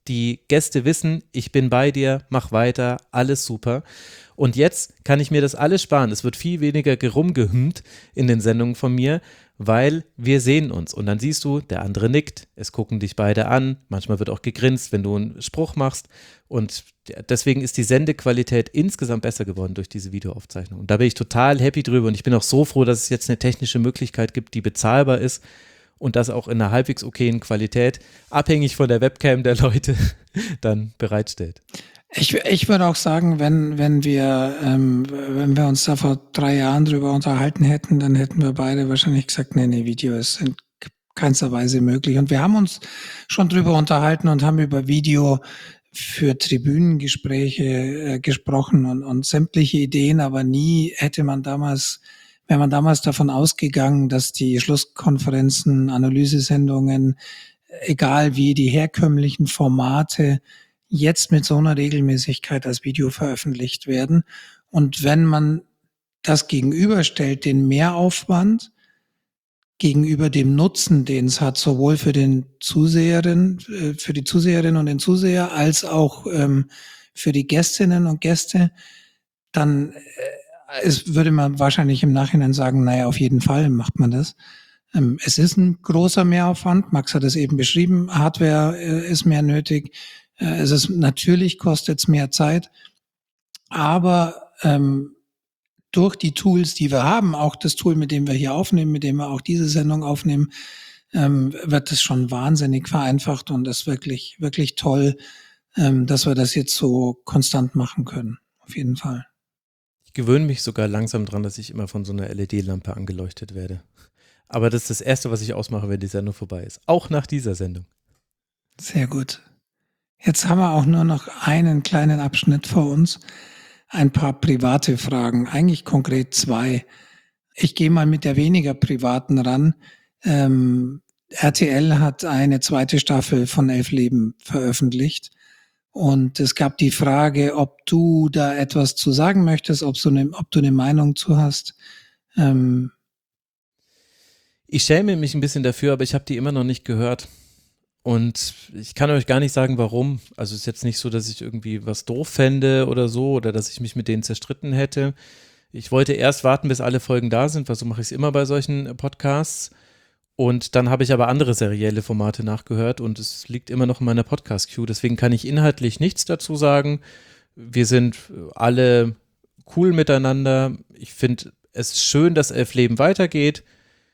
Die Gäste wissen, ich bin bei dir, mach weiter, alles super. Und jetzt kann ich mir das alles sparen. Es wird viel weniger gerumgehümmt in den Sendungen von mir, weil wir sehen uns. Und dann siehst du, der andere nickt, es gucken dich beide an, manchmal wird auch gegrinst, wenn du einen Spruch machst. Und deswegen ist die Sendequalität insgesamt besser geworden durch diese Videoaufzeichnung. Und da bin ich total happy drüber und ich bin auch so froh, dass es jetzt eine technische Möglichkeit gibt, die bezahlbar ist und das auch in einer halbwegs okayen Qualität, abhängig von der Webcam der Leute, dann bereitstellt. Ich, ich würde auch sagen, wenn, wenn wir, ähm, wenn wir uns da vor drei Jahren drüber unterhalten hätten, dann hätten wir beide wahrscheinlich gesagt, nee, nee, Video ist in keinster Weise möglich. Und wir haben uns schon drüber unterhalten und haben über Video für Tribünengespräche äh, gesprochen und, und sämtliche Ideen, aber nie hätte man damals, wäre man damals davon ausgegangen, dass die Schlusskonferenzen, Analysesendungen, egal wie die herkömmlichen Formate, jetzt mit so einer Regelmäßigkeit als Video veröffentlicht werden. Und wenn man das gegenüberstellt, den Mehraufwand gegenüber dem Nutzen, den es hat, sowohl für den Zuseherin, für die Zuseherinnen und den Zuseher, als auch ähm, für die Gästinnen und Gäste, dann äh, es würde man wahrscheinlich im Nachhinein sagen, naja, auf jeden Fall macht man das. Ähm, es ist ein großer Mehraufwand, Max hat es eben beschrieben, Hardware äh, ist mehr nötig. Es ist natürlich, kostet es mehr Zeit, aber ähm, durch die Tools, die wir haben, auch das Tool, mit dem wir hier aufnehmen, mit dem wir auch diese Sendung aufnehmen, ähm, wird es schon wahnsinnig vereinfacht und ist wirklich, wirklich toll, ähm, dass wir das jetzt so konstant machen können. Auf jeden Fall. Ich gewöhne mich sogar langsam dran, dass ich immer von so einer L E D-Lampe angeleuchtet werde. Aber das ist das Erste, was ich ausmache, wenn die Sendung vorbei ist. Auch nach dieser Sendung. Sehr gut. Jetzt haben wir auch nur noch einen kleinen Abschnitt vor uns. Ein paar private Fragen, eigentlich konkret zwei. Ich gehe mal mit der weniger privaten ran. Ähm, R T L hat eine zweite Staffel von Elf Leben veröffentlicht. Und es gab die Frage, ob du da etwas zu sagen möchtest, ob du eine, ob du eine Meinung zu hast. Ähm, ich schäme mich ein bisschen dafür, aber ich habe die immer noch nicht gehört. Und ich kann euch gar nicht sagen, warum. Also es ist jetzt nicht so, dass ich irgendwie was doof fände oder so oder dass ich mich mit denen zerstritten hätte. Ich wollte erst warten, bis alle Folgen da sind, weil so mache ich es immer bei solchen Podcasts. Und dann habe ich aber andere serielle Formate nachgehört und es liegt immer noch in meiner Podcast-Queue. Deswegen kann ich inhaltlich nichts dazu sagen. Wir sind alle cool miteinander. Ich finde es schön, dass Elf Leben weitergeht.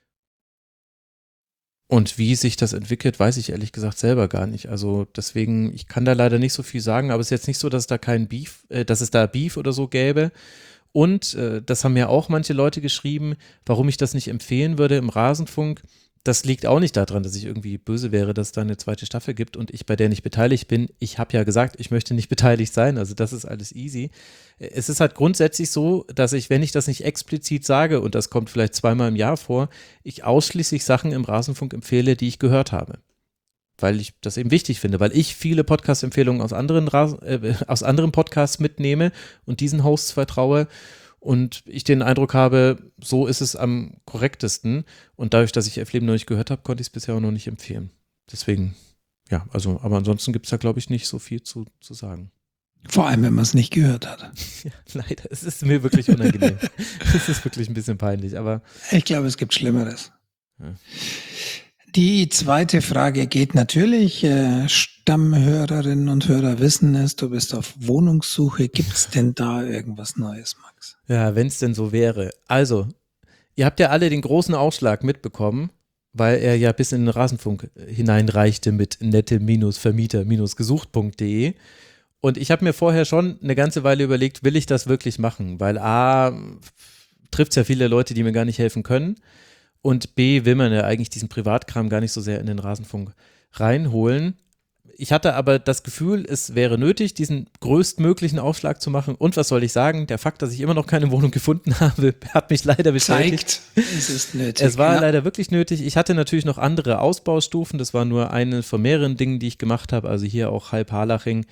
Und wie sich das entwickelt, weiß ich ehrlich gesagt selber gar nicht. Also deswegen, ich kann da leider nicht so viel sagen, aber es ist jetzt nicht so, dass es da kein Beef, äh, dass es da Beef oder so gäbe. Und äh, das haben ja auch manche Leute geschrieben, warum ich das nicht empfehlen würde im Rasenfunk. Das liegt auch nicht daran, dass ich irgendwie böse wäre, dass es da eine zweite Staffel gibt und ich bei der nicht beteiligt bin. Ich habe ja gesagt, ich möchte nicht beteiligt sein, also das ist alles easy. Es ist halt grundsätzlich so, dass ich, wenn ich das nicht explizit sage, und das kommt vielleicht zweimal im Jahr vor, ich ausschließlich Sachen im Rasenfunk empfehle, die ich gehört habe. Weil ich das eben wichtig finde, weil ich viele Podcast-Empfehlungen aus anderen, Rasen, äh, aus anderen Podcasts mitnehme und diesen Hosts vertraue. Und ich den Eindruck habe, so ist es am korrektesten. Und dadurch, dass ich Elf Leben noch nicht gehört habe, konnte ich es bisher auch noch nicht empfehlen. Deswegen, ja, also, aber ansonsten gibt es da, glaube ich, nicht so viel zu, zu sagen. Vor allem, wenn man es nicht gehört hat. Ja, leider, es ist mir wirklich unangenehm. Es ist wirklich ein bisschen peinlich, aber. Ich glaube, es gibt Schlimmeres. Ja. Die zweite Frage geht natürlich, äh, Stammhörerinnen und Hörer wissen es, du bist auf Wohnungssuche. Gibt es denn da irgendwas Neues, Max? Ja, wenn es denn so wäre. Also, ihr habt ja alle den großen Aufschlag mitbekommen, weil er ja bis in den Rasenfunk hineinreichte mit nette-vermieter-gesucht punkt de. Und ich habe mir vorher schon eine ganze Weile überlegt, will ich das wirklich machen? Weil A, trifft es ja viele Leute, die mir gar nicht helfen können. Und B, will man ja eigentlich diesen Privatkram gar nicht so sehr in den Rasenfunk reinholen. Ich hatte aber das Gefühl, es wäre nötig, diesen größtmöglichen Aufschlag zu machen. Und was soll ich sagen? Der Fakt, dass ich immer noch keine Wohnung gefunden habe, hat mich leider bestätigt. Zeigt, es ist nötig. Es war ja. leider wirklich nötig. Ich hatte natürlich noch andere Ausbaustufen. Das war nur eine von mehreren Dingen, die ich gemacht habe. Also hier auch Halb-Harlaching.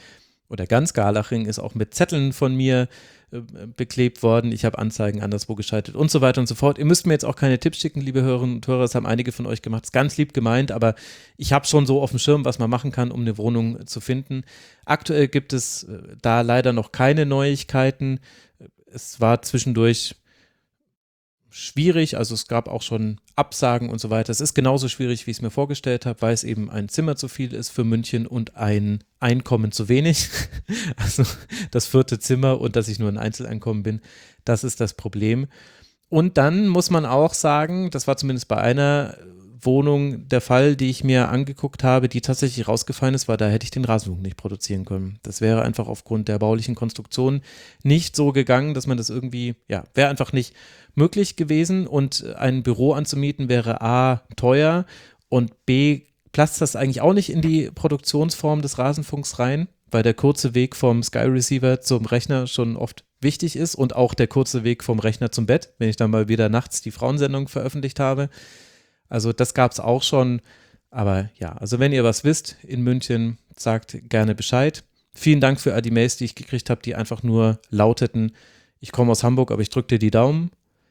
oder ganz Garlaching ist auch mit Zetteln von mir äh, beklebt worden. Ich habe Anzeigen anderswo geschaltet und so weiter und so fort. Ihr müsst mir jetzt auch keine Tipps schicken, liebe Hörerinnen und Hörer, das haben einige von euch gemacht. Das ist ganz lieb gemeint, aber ich habe schon so auf dem Schirm, was man machen kann, um eine Wohnung zu finden. Aktuell gibt es äh, da leider noch keine Neuigkeiten. Es war zwischendurch schwierig, also es gab auch schon Absagen und so weiter. Es ist genauso schwierig, wie ich es mir vorgestellt habe, weil es eben ein Zimmer zu viel ist für München und ein Einkommen zu wenig. Also das vierte Zimmer und dass ich nur ein Einzeleinkommen bin, das ist das Problem. Und dann muss man auch sagen, das war zumindest bei einer Wohnung der Fall, die ich mir angeguckt habe, die tatsächlich rausgefallen ist, weil da hätte ich den Rasenfunk nicht produzieren können. Das wäre einfach aufgrund der baulichen Konstruktion nicht so gegangen, dass man das irgendwie, ja, wäre einfach nicht möglich gewesen und ein Büro anzumieten wäre A, teuer und B, passt das eigentlich auch nicht in die Produktionsform des Rasenfunks rein, weil der kurze Weg vom Sky Receiver zum Rechner schon oft wichtig ist und auch der kurze Weg vom Rechner zum Bett, wenn ich dann mal wieder nachts die Frauensendung veröffentlicht habe. Also das gab es auch schon, aber ja, also wenn ihr was wisst in München, sagt gerne Bescheid. Vielen Dank für all die Mails, die ich gekriegt habe, die einfach nur lauteten, ich komme aus Hamburg, aber ich drücke dir die Daumen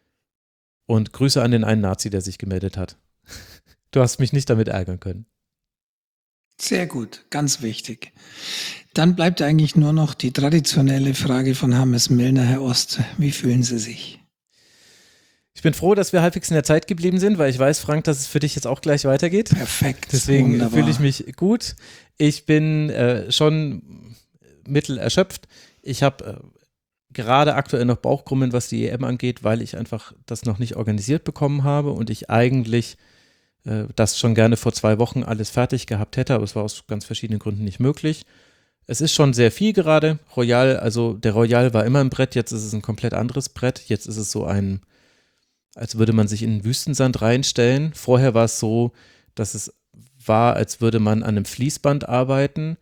und Grüße an den einen Nazi, der sich gemeldet hat. Du hast mich nicht damit ärgern können. Sehr gut, ganz wichtig. Dann bleibt eigentlich nur noch die traditionelle Frage von Hannes Millner, Herr Ost. Wie fühlen Sie sich? Ich bin froh, dass wir halbwegs in der Zeit geblieben sind, weil ich weiß, Frank, dass es für dich jetzt auch gleich weitergeht. Perfekt. Deswegen fühle ich mich gut. Ich bin äh, schon mittelerschöpft. Ich habe äh, gerade aktuell noch Bauchkrummeln, was die E M angeht, weil ich einfach das noch nicht organisiert bekommen habe und ich eigentlich äh, das schon gerne vor zwei Wochen alles fertig gehabt hätte, aber es war aus ganz verschiedenen Gründen nicht möglich. Es ist schon sehr viel gerade. Royal, also der Royal war immer ein Brett, jetzt ist es ein komplett anderes Brett. Jetzt ist es so ein, als würde man sich in den Wüstensand reinstellen. Vorher war es so, dass es war, als würde man an einem Fließband arbeiten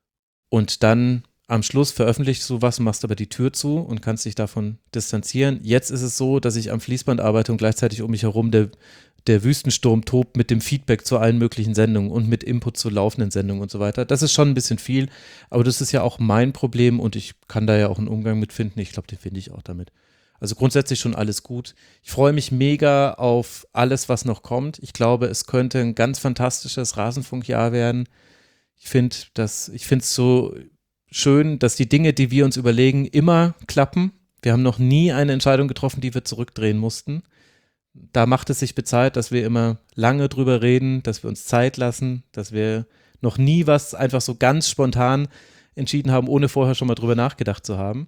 und dann am Schluss veröffentlichst du was, machst aber die Tür zu und kannst dich davon distanzieren. Jetzt ist es so, dass ich am Fließband arbeite und gleichzeitig um mich herum der, der Wüstensturm tobt mit dem Feedback zu allen möglichen Sendungen und mit Input zu laufenden Sendungen und so weiter. Das ist schon ein bisschen viel, aber das ist ja auch mein Problem und ich kann da ja auch einen Umgang mit finden. Ich glaube, den finde ich auch damit. Also grundsätzlich schon alles gut. Ich freue mich mega auf alles, was noch kommt. Ich glaube, es könnte ein ganz fantastisches Rasenfunkjahr werden. Ich finde das, ich finde es so schön, dass die Dinge, die wir uns überlegen, immer klappen. Wir haben noch nie eine Entscheidung getroffen, die wir zurückdrehen mussten. Da macht es sich bezahlt, dass wir immer lange drüber reden, dass wir uns Zeit lassen, dass wir noch nie was einfach so ganz spontan entschieden haben, ohne vorher schon mal drüber nachgedacht zu haben.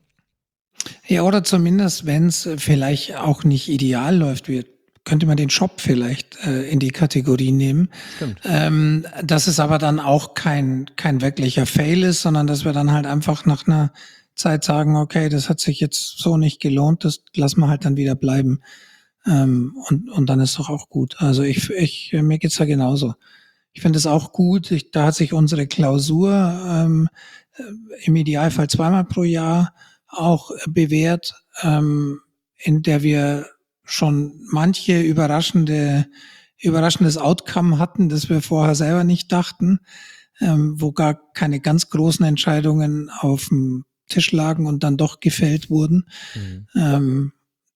Ja, oder zumindest, wenn es vielleicht auch nicht ideal läuft, wir, könnte man den Shop vielleicht äh, in die Kategorie nehmen. Stimmt. Ähm, dass es aber dann auch kein, kein wirklicher Fail ist, sondern dass wir dann halt einfach nach einer Zeit sagen, okay, das hat sich jetzt so nicht gelohnt, das lassen wir halt dann wieder bleiben. Ähm, und, und dann ist doch auch gut. Also ich, ich mir geht's da genauso. Ich finde es auch gut. Ich, da hat sich unsere Klausur ähm, im Idealfall zweimal pro Jahr auch bewährt, ähm, in der wir schon manche überraschende, überraschendes Outcome hatten, das wir vorher selber nicht dachten, ähm, wo gar keine ganz großen Entscheidungen auf dem Tisch lagen und dann doch gefällt wurden. Mhm. Ähm,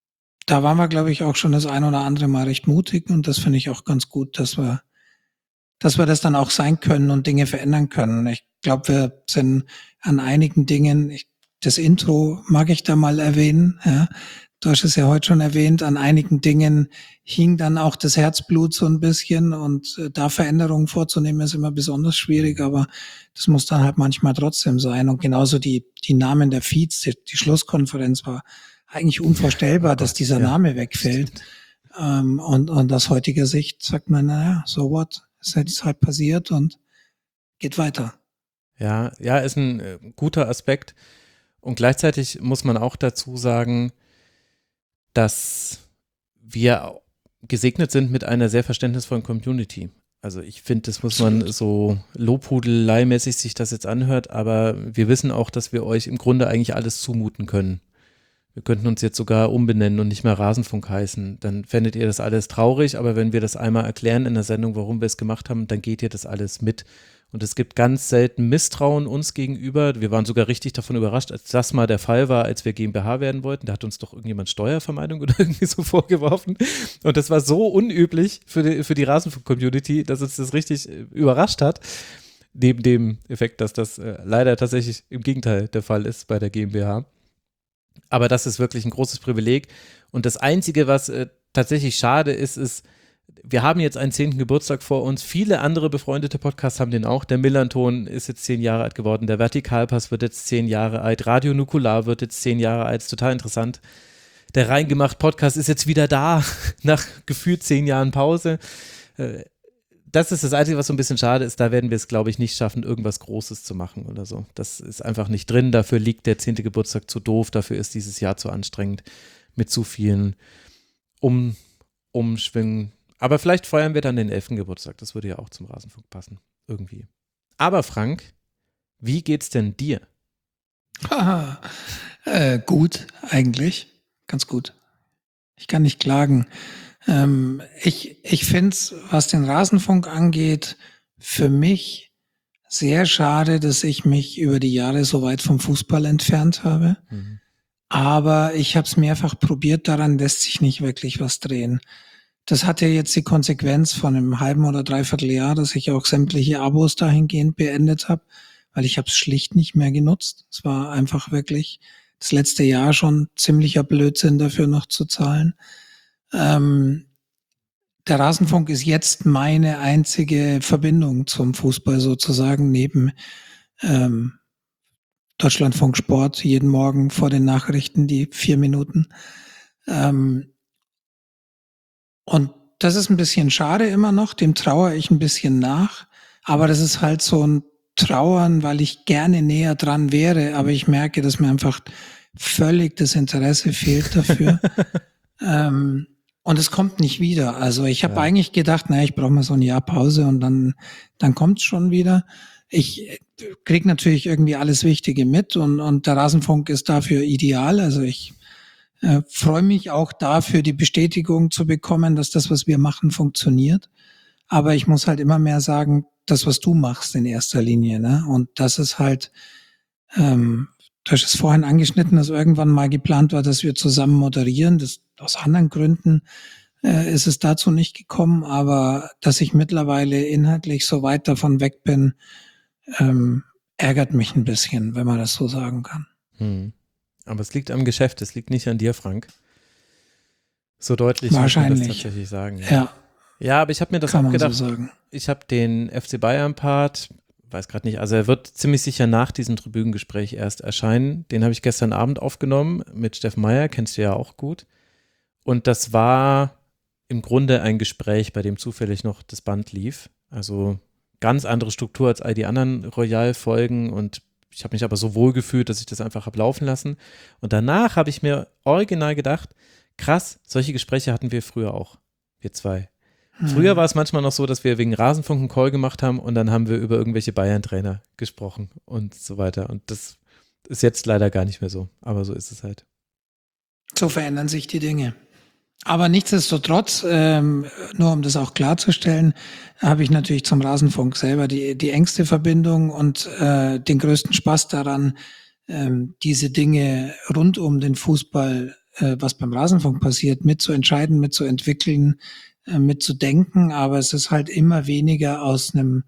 da waren wir, glaube ich, auch schon das ein oder andere Mal recht mutig und das finde ich auch ganz gut, dass wir, dass wir das dann auch sein können und Dinge verändern können. Ich glaube, wir sind an einigen Dingen, ich Das Intro mag ich da mal erwähnen. Ja. Du hast es ja heute schon erwähnt. An einigen Dingen hing dann auch das Herzblut so ein bisschen und äh, da Veränderungen vorzunehmen ist immer besonders schwierig, aber das muss dann halt manchmal trotzdem sein. Und genauso die die Namen der Feeds, die, die Schlusskonferenz war eigentlich unvorstellbar, dass dieser Name wegfällt. Ähm, und, und aus heutiger Sicht sagt man, naja, so what, ist jetzt halt passiert und geht weiter. Ja, ja, ist ein äh, guter Aspekt. Und gleichzeitig muss man auch dazu sagen, dass wir gesegnet sind mit einer sehr verständnisvollen Community. Also ich finde, das muss man so lobhudeleimäßig sich das jetzt anhört, aber wir wissen auch, dass wir euch im Grunde eigentlich alles zumuten können. Wir könnten uns jetzt sogar umbenennen und nicht mehr Rasenfunk heißen. Dann fändet ihr das alles traurig, aber wenn wir das einmal erklären in der Sendung, warum wir es gemacht haben, dann geht ihr das alles mit. Und es gibt ganz selten Misstrauen uns gegenüber. Wir waren sogar richtig davon überrascht, als das mal der Fall war, als wir GmbH werden wollten. Da hat uns doch irgendjemand Steuervermeidung oder irgendwie so vorgeworfen. Und das war so unüblich für die, für die Rasenfunk-Community, dass uns das richtig überrascht hat. Neben dem Effekt, dass das äh, leider tatsächlich im Gegenteil der Fall ist bei der GmbH. Aber das ist wirklich ein großes Privileg. Und das Einzige, was äh, tatsächlich schade ist, ist, wir haben jetzt einen zehnten Geburtstag vor uns. Viele andere befreundete Podcasts haben den auch. Der Millanton ist jetzt zehn Jahre alt geworden. Der Vertikalpass wird jetzt zehn Jahre alt. Radio Nukular wird jetzt zehn Jahre alt. Ist total interessant. Der Reingemacht Podcast ist jetzt wieder da, nach gefühlt zehn Jahren Pause. Das ist das Einzige, was so ein bisschen schade ist. Da werden wir es, glaube ich, nicht schaffen, irgendwas Großes zu machen oder so. Das ist einfach nicht drin. Dafür liegt der zehnte Geburtstag zu doof. Dafür ist dieses Jahr zu anstrengend mit zu vielen um, Umschwingen. Aber vielleicht feiern wir dann den elften Geburtstag. Das würde ja auch zum Rasenfunk passen. Irgendwie. Aber Frank, wie geht's denn dir? Haha, äh, gut, eigentlich. Ganz gut. Ich kann nicht klagen. Ähm, ich ich finde es, was den Rasenfunk angeht, für mich sehr schade, dass ich mich über die Jahre so weit vom Fußball entfernt habe. Mhm. Aber ich habe es mehrfach probiert, daran lässt sich nicht wirklich was drehen. Das hatte jetzt die Konsequenz von einem halben oder dreiviertel Jahr, dass ich auch sämtliche Abos dahingehend beendet habe, weil ich habe es schlicht nicht mehr genutzt. Es war einfach wirklich das letzte Jahr schon ziemlicher Blödsinn dafür noch zu zahlen. Ähm, der Rasenfunk ist jetzt meine einzige Verbindung zum Fußball sozusagen, neben ähm, Deutschlandfunk Sport jeden Morgen vor den Nachrichten, die vier Minuten. Ähm, Und das ist ein bisschen schade immer noch, dem trauere ich ein bisschen nach, aber das ist halt so ein Trauern, weil ich gerne näher dran wäre, aber ich merke, dass mir einfach völlig das Interesse fehlt dafür. ähm, und es kommt nicht wieder. Also ich habe ja. eigentlich gedacht, naja, ich brauche mal so ein Jahr Pause und dann, dann kommt es schon wieder. Ich krieg natürlich irgendwie alles Wichtige mit und, und der Rasenfunk ist dafür ideal. Also ich Äh, freue mich auch dafür, die Bestätigung zu bekommen, dass das, was wir machen, funktioniert. Aber ich muss halt immer mehr sagen, das, was du machst in erster Linie, ne? Und das ist halt, ähm, du hast es vorhin angeschnitten, dass irgendwann mal geplant war, dass wir zusammen moderieren. Das, aus anderen Gründen äh, ist es dazu nicht gekommen, aber dass ich mittlerweile inhaltlich so weit davon weg bin, ähm, ärgert mich ein bisschen, wenn man das so sagen kann. Hm. Aber es liegt am Geschäft, es liegt nicht an dir, Frank. So deutlich Wahrscheinlich. muss man das tatsächlich sagen. Ja, ja. ja aber ich habe mir das Kann auch gedacht. So sagen. Ich habe den F C Bayern-Part, weiß gerade nicht, also er wird ziemlich sicher nach diesem Tribünengespräch erst erscheinen. Den habe ich gestern Abend aufgenommen mit Steffen Meyer, kennst du ja auch gut. Und das war im Grunde ein Gespräch, bei dem zufällig noch das Band lief. Also ganz andere Struktur als all die anderen Royal-Folgen und ich habe mich aber so wohl gefühlt, dass ich das einfach habe laufen lassen. Und danach habe ich mir original gedacht, krass, solche Gespräche hatten wir früher auch, wir zwei. Hm. Früher war es manchmal noch so, dass wir wegen Rasenfunk einen Call gemacht haben und dann haben wir über irgendwelche Bayern-Trainer gesprochen und so weiter. Und das ist jetzt leider gar nicht mehr so, aber so ist es halt. So verändern sich die Dinge. Aber nichtsdestotrotz, ähm, nur um das auch klarzustellen, habe ich natürlich zum Rasenfunk selber die, die engste Verbindung und äh, den größten Spaß daran, ähm, diese Dinge rund um den Fußball, äh, was beim Rasenfunk passiert, mitzuentscheiden, mitzuentwickeln, äh, mitzudenken. Aber es ist halt immer weniger aus einem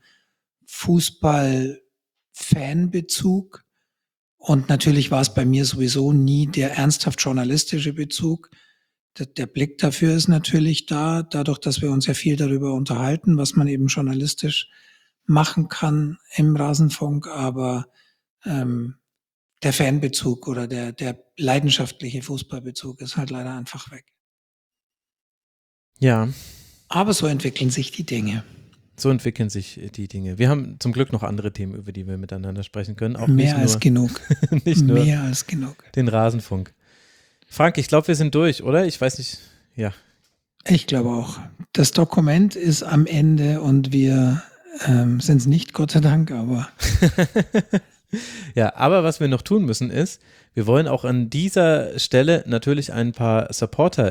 Fußball-Fanbezug. Und natürlich war es bei mir sowieso nie der ernsthaft journalistische Bezug. Der Blick dafür ist natürlich da, dadurch, dass wir uns ja viel darüber unterhalten, was man eben journalistisch machen kann im Rasenfunk, aber ähm, der Fanbezug oder der, der leidenschaftliche Fußballbezug ist halt leider einfach weg. Ja. Aber so entwickeln sich die Dinge. So entwickeln sich die Dinge. Wir haben zum Glück noch andere Themen, über die wir miteinander sprechen können. Auch Mehr nicht nur, als genug. nicht nur Mehr als genug. Den Rasenfunk. Frank, ich glaube, wir sind durch, oder? Ich weiß nicht, ja. Ich glaube auch. Das Dokument ist am Ende und wir ähm, sind es nicht, Gott sei Dank, aber. Ja, aber was wir noch tun müssen ist, wir wollen auch an dieser Stelle natürlich ein paar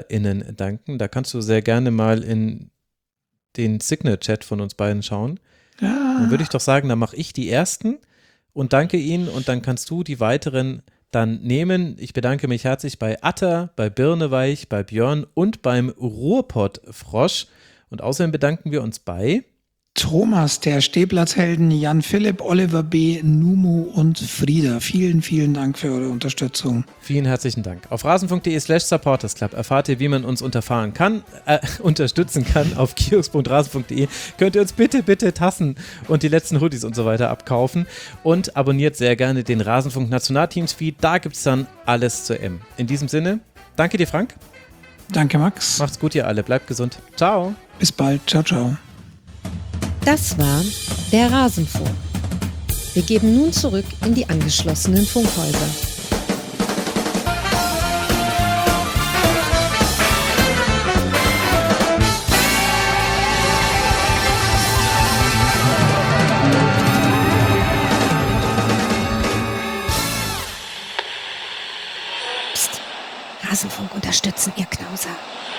SupporterInnen danken. Da kannst du sehr gerne mal in den Signal-Chat von uns beiden schauen. Ja. Dann würde ich doch sagen, dann mache ich die ersten und danke Ihnen und dann kannst du die weiteren dann nehmen. Ich bedanke mich herzlich bei Atta, bei Birneweich, bei Björn und beim Ruhrpott-Frosch. Und außerdem bedanken wir uns bei Thomas, der Stehplatzhelden, Jan Philipp, Oliver B., Numu und Frieda. Vielen, vielen Dank für eure Unterstützung. Vielen herzlichen Dank. Auf rasen.de slash supportersclub erfahrt ihr, wie man uns unterfahren kann, äh, unterstützen kann. Auf kiosk punkt rasen punkt de könnt ihr uns bitte, bitte Tassen und die letzten Hoodies und so weiter abkaufen. Und abonniert sehr gerne den Rasenfunk Nationalteams-Feed. Da gibt es dann alles zur M. In diesem Sinne, danke dir, Frank. Danke, Max. Macht's gut, ihr alle. Bleibt gesund. Ciao. Bis bald. Ciao, ciao. Das war der Rasenfunk. Wir geben nun zurück in die angeschlossenen Funkhäuser. Psst. Rasenfunk unterstützen, ihr Knauser.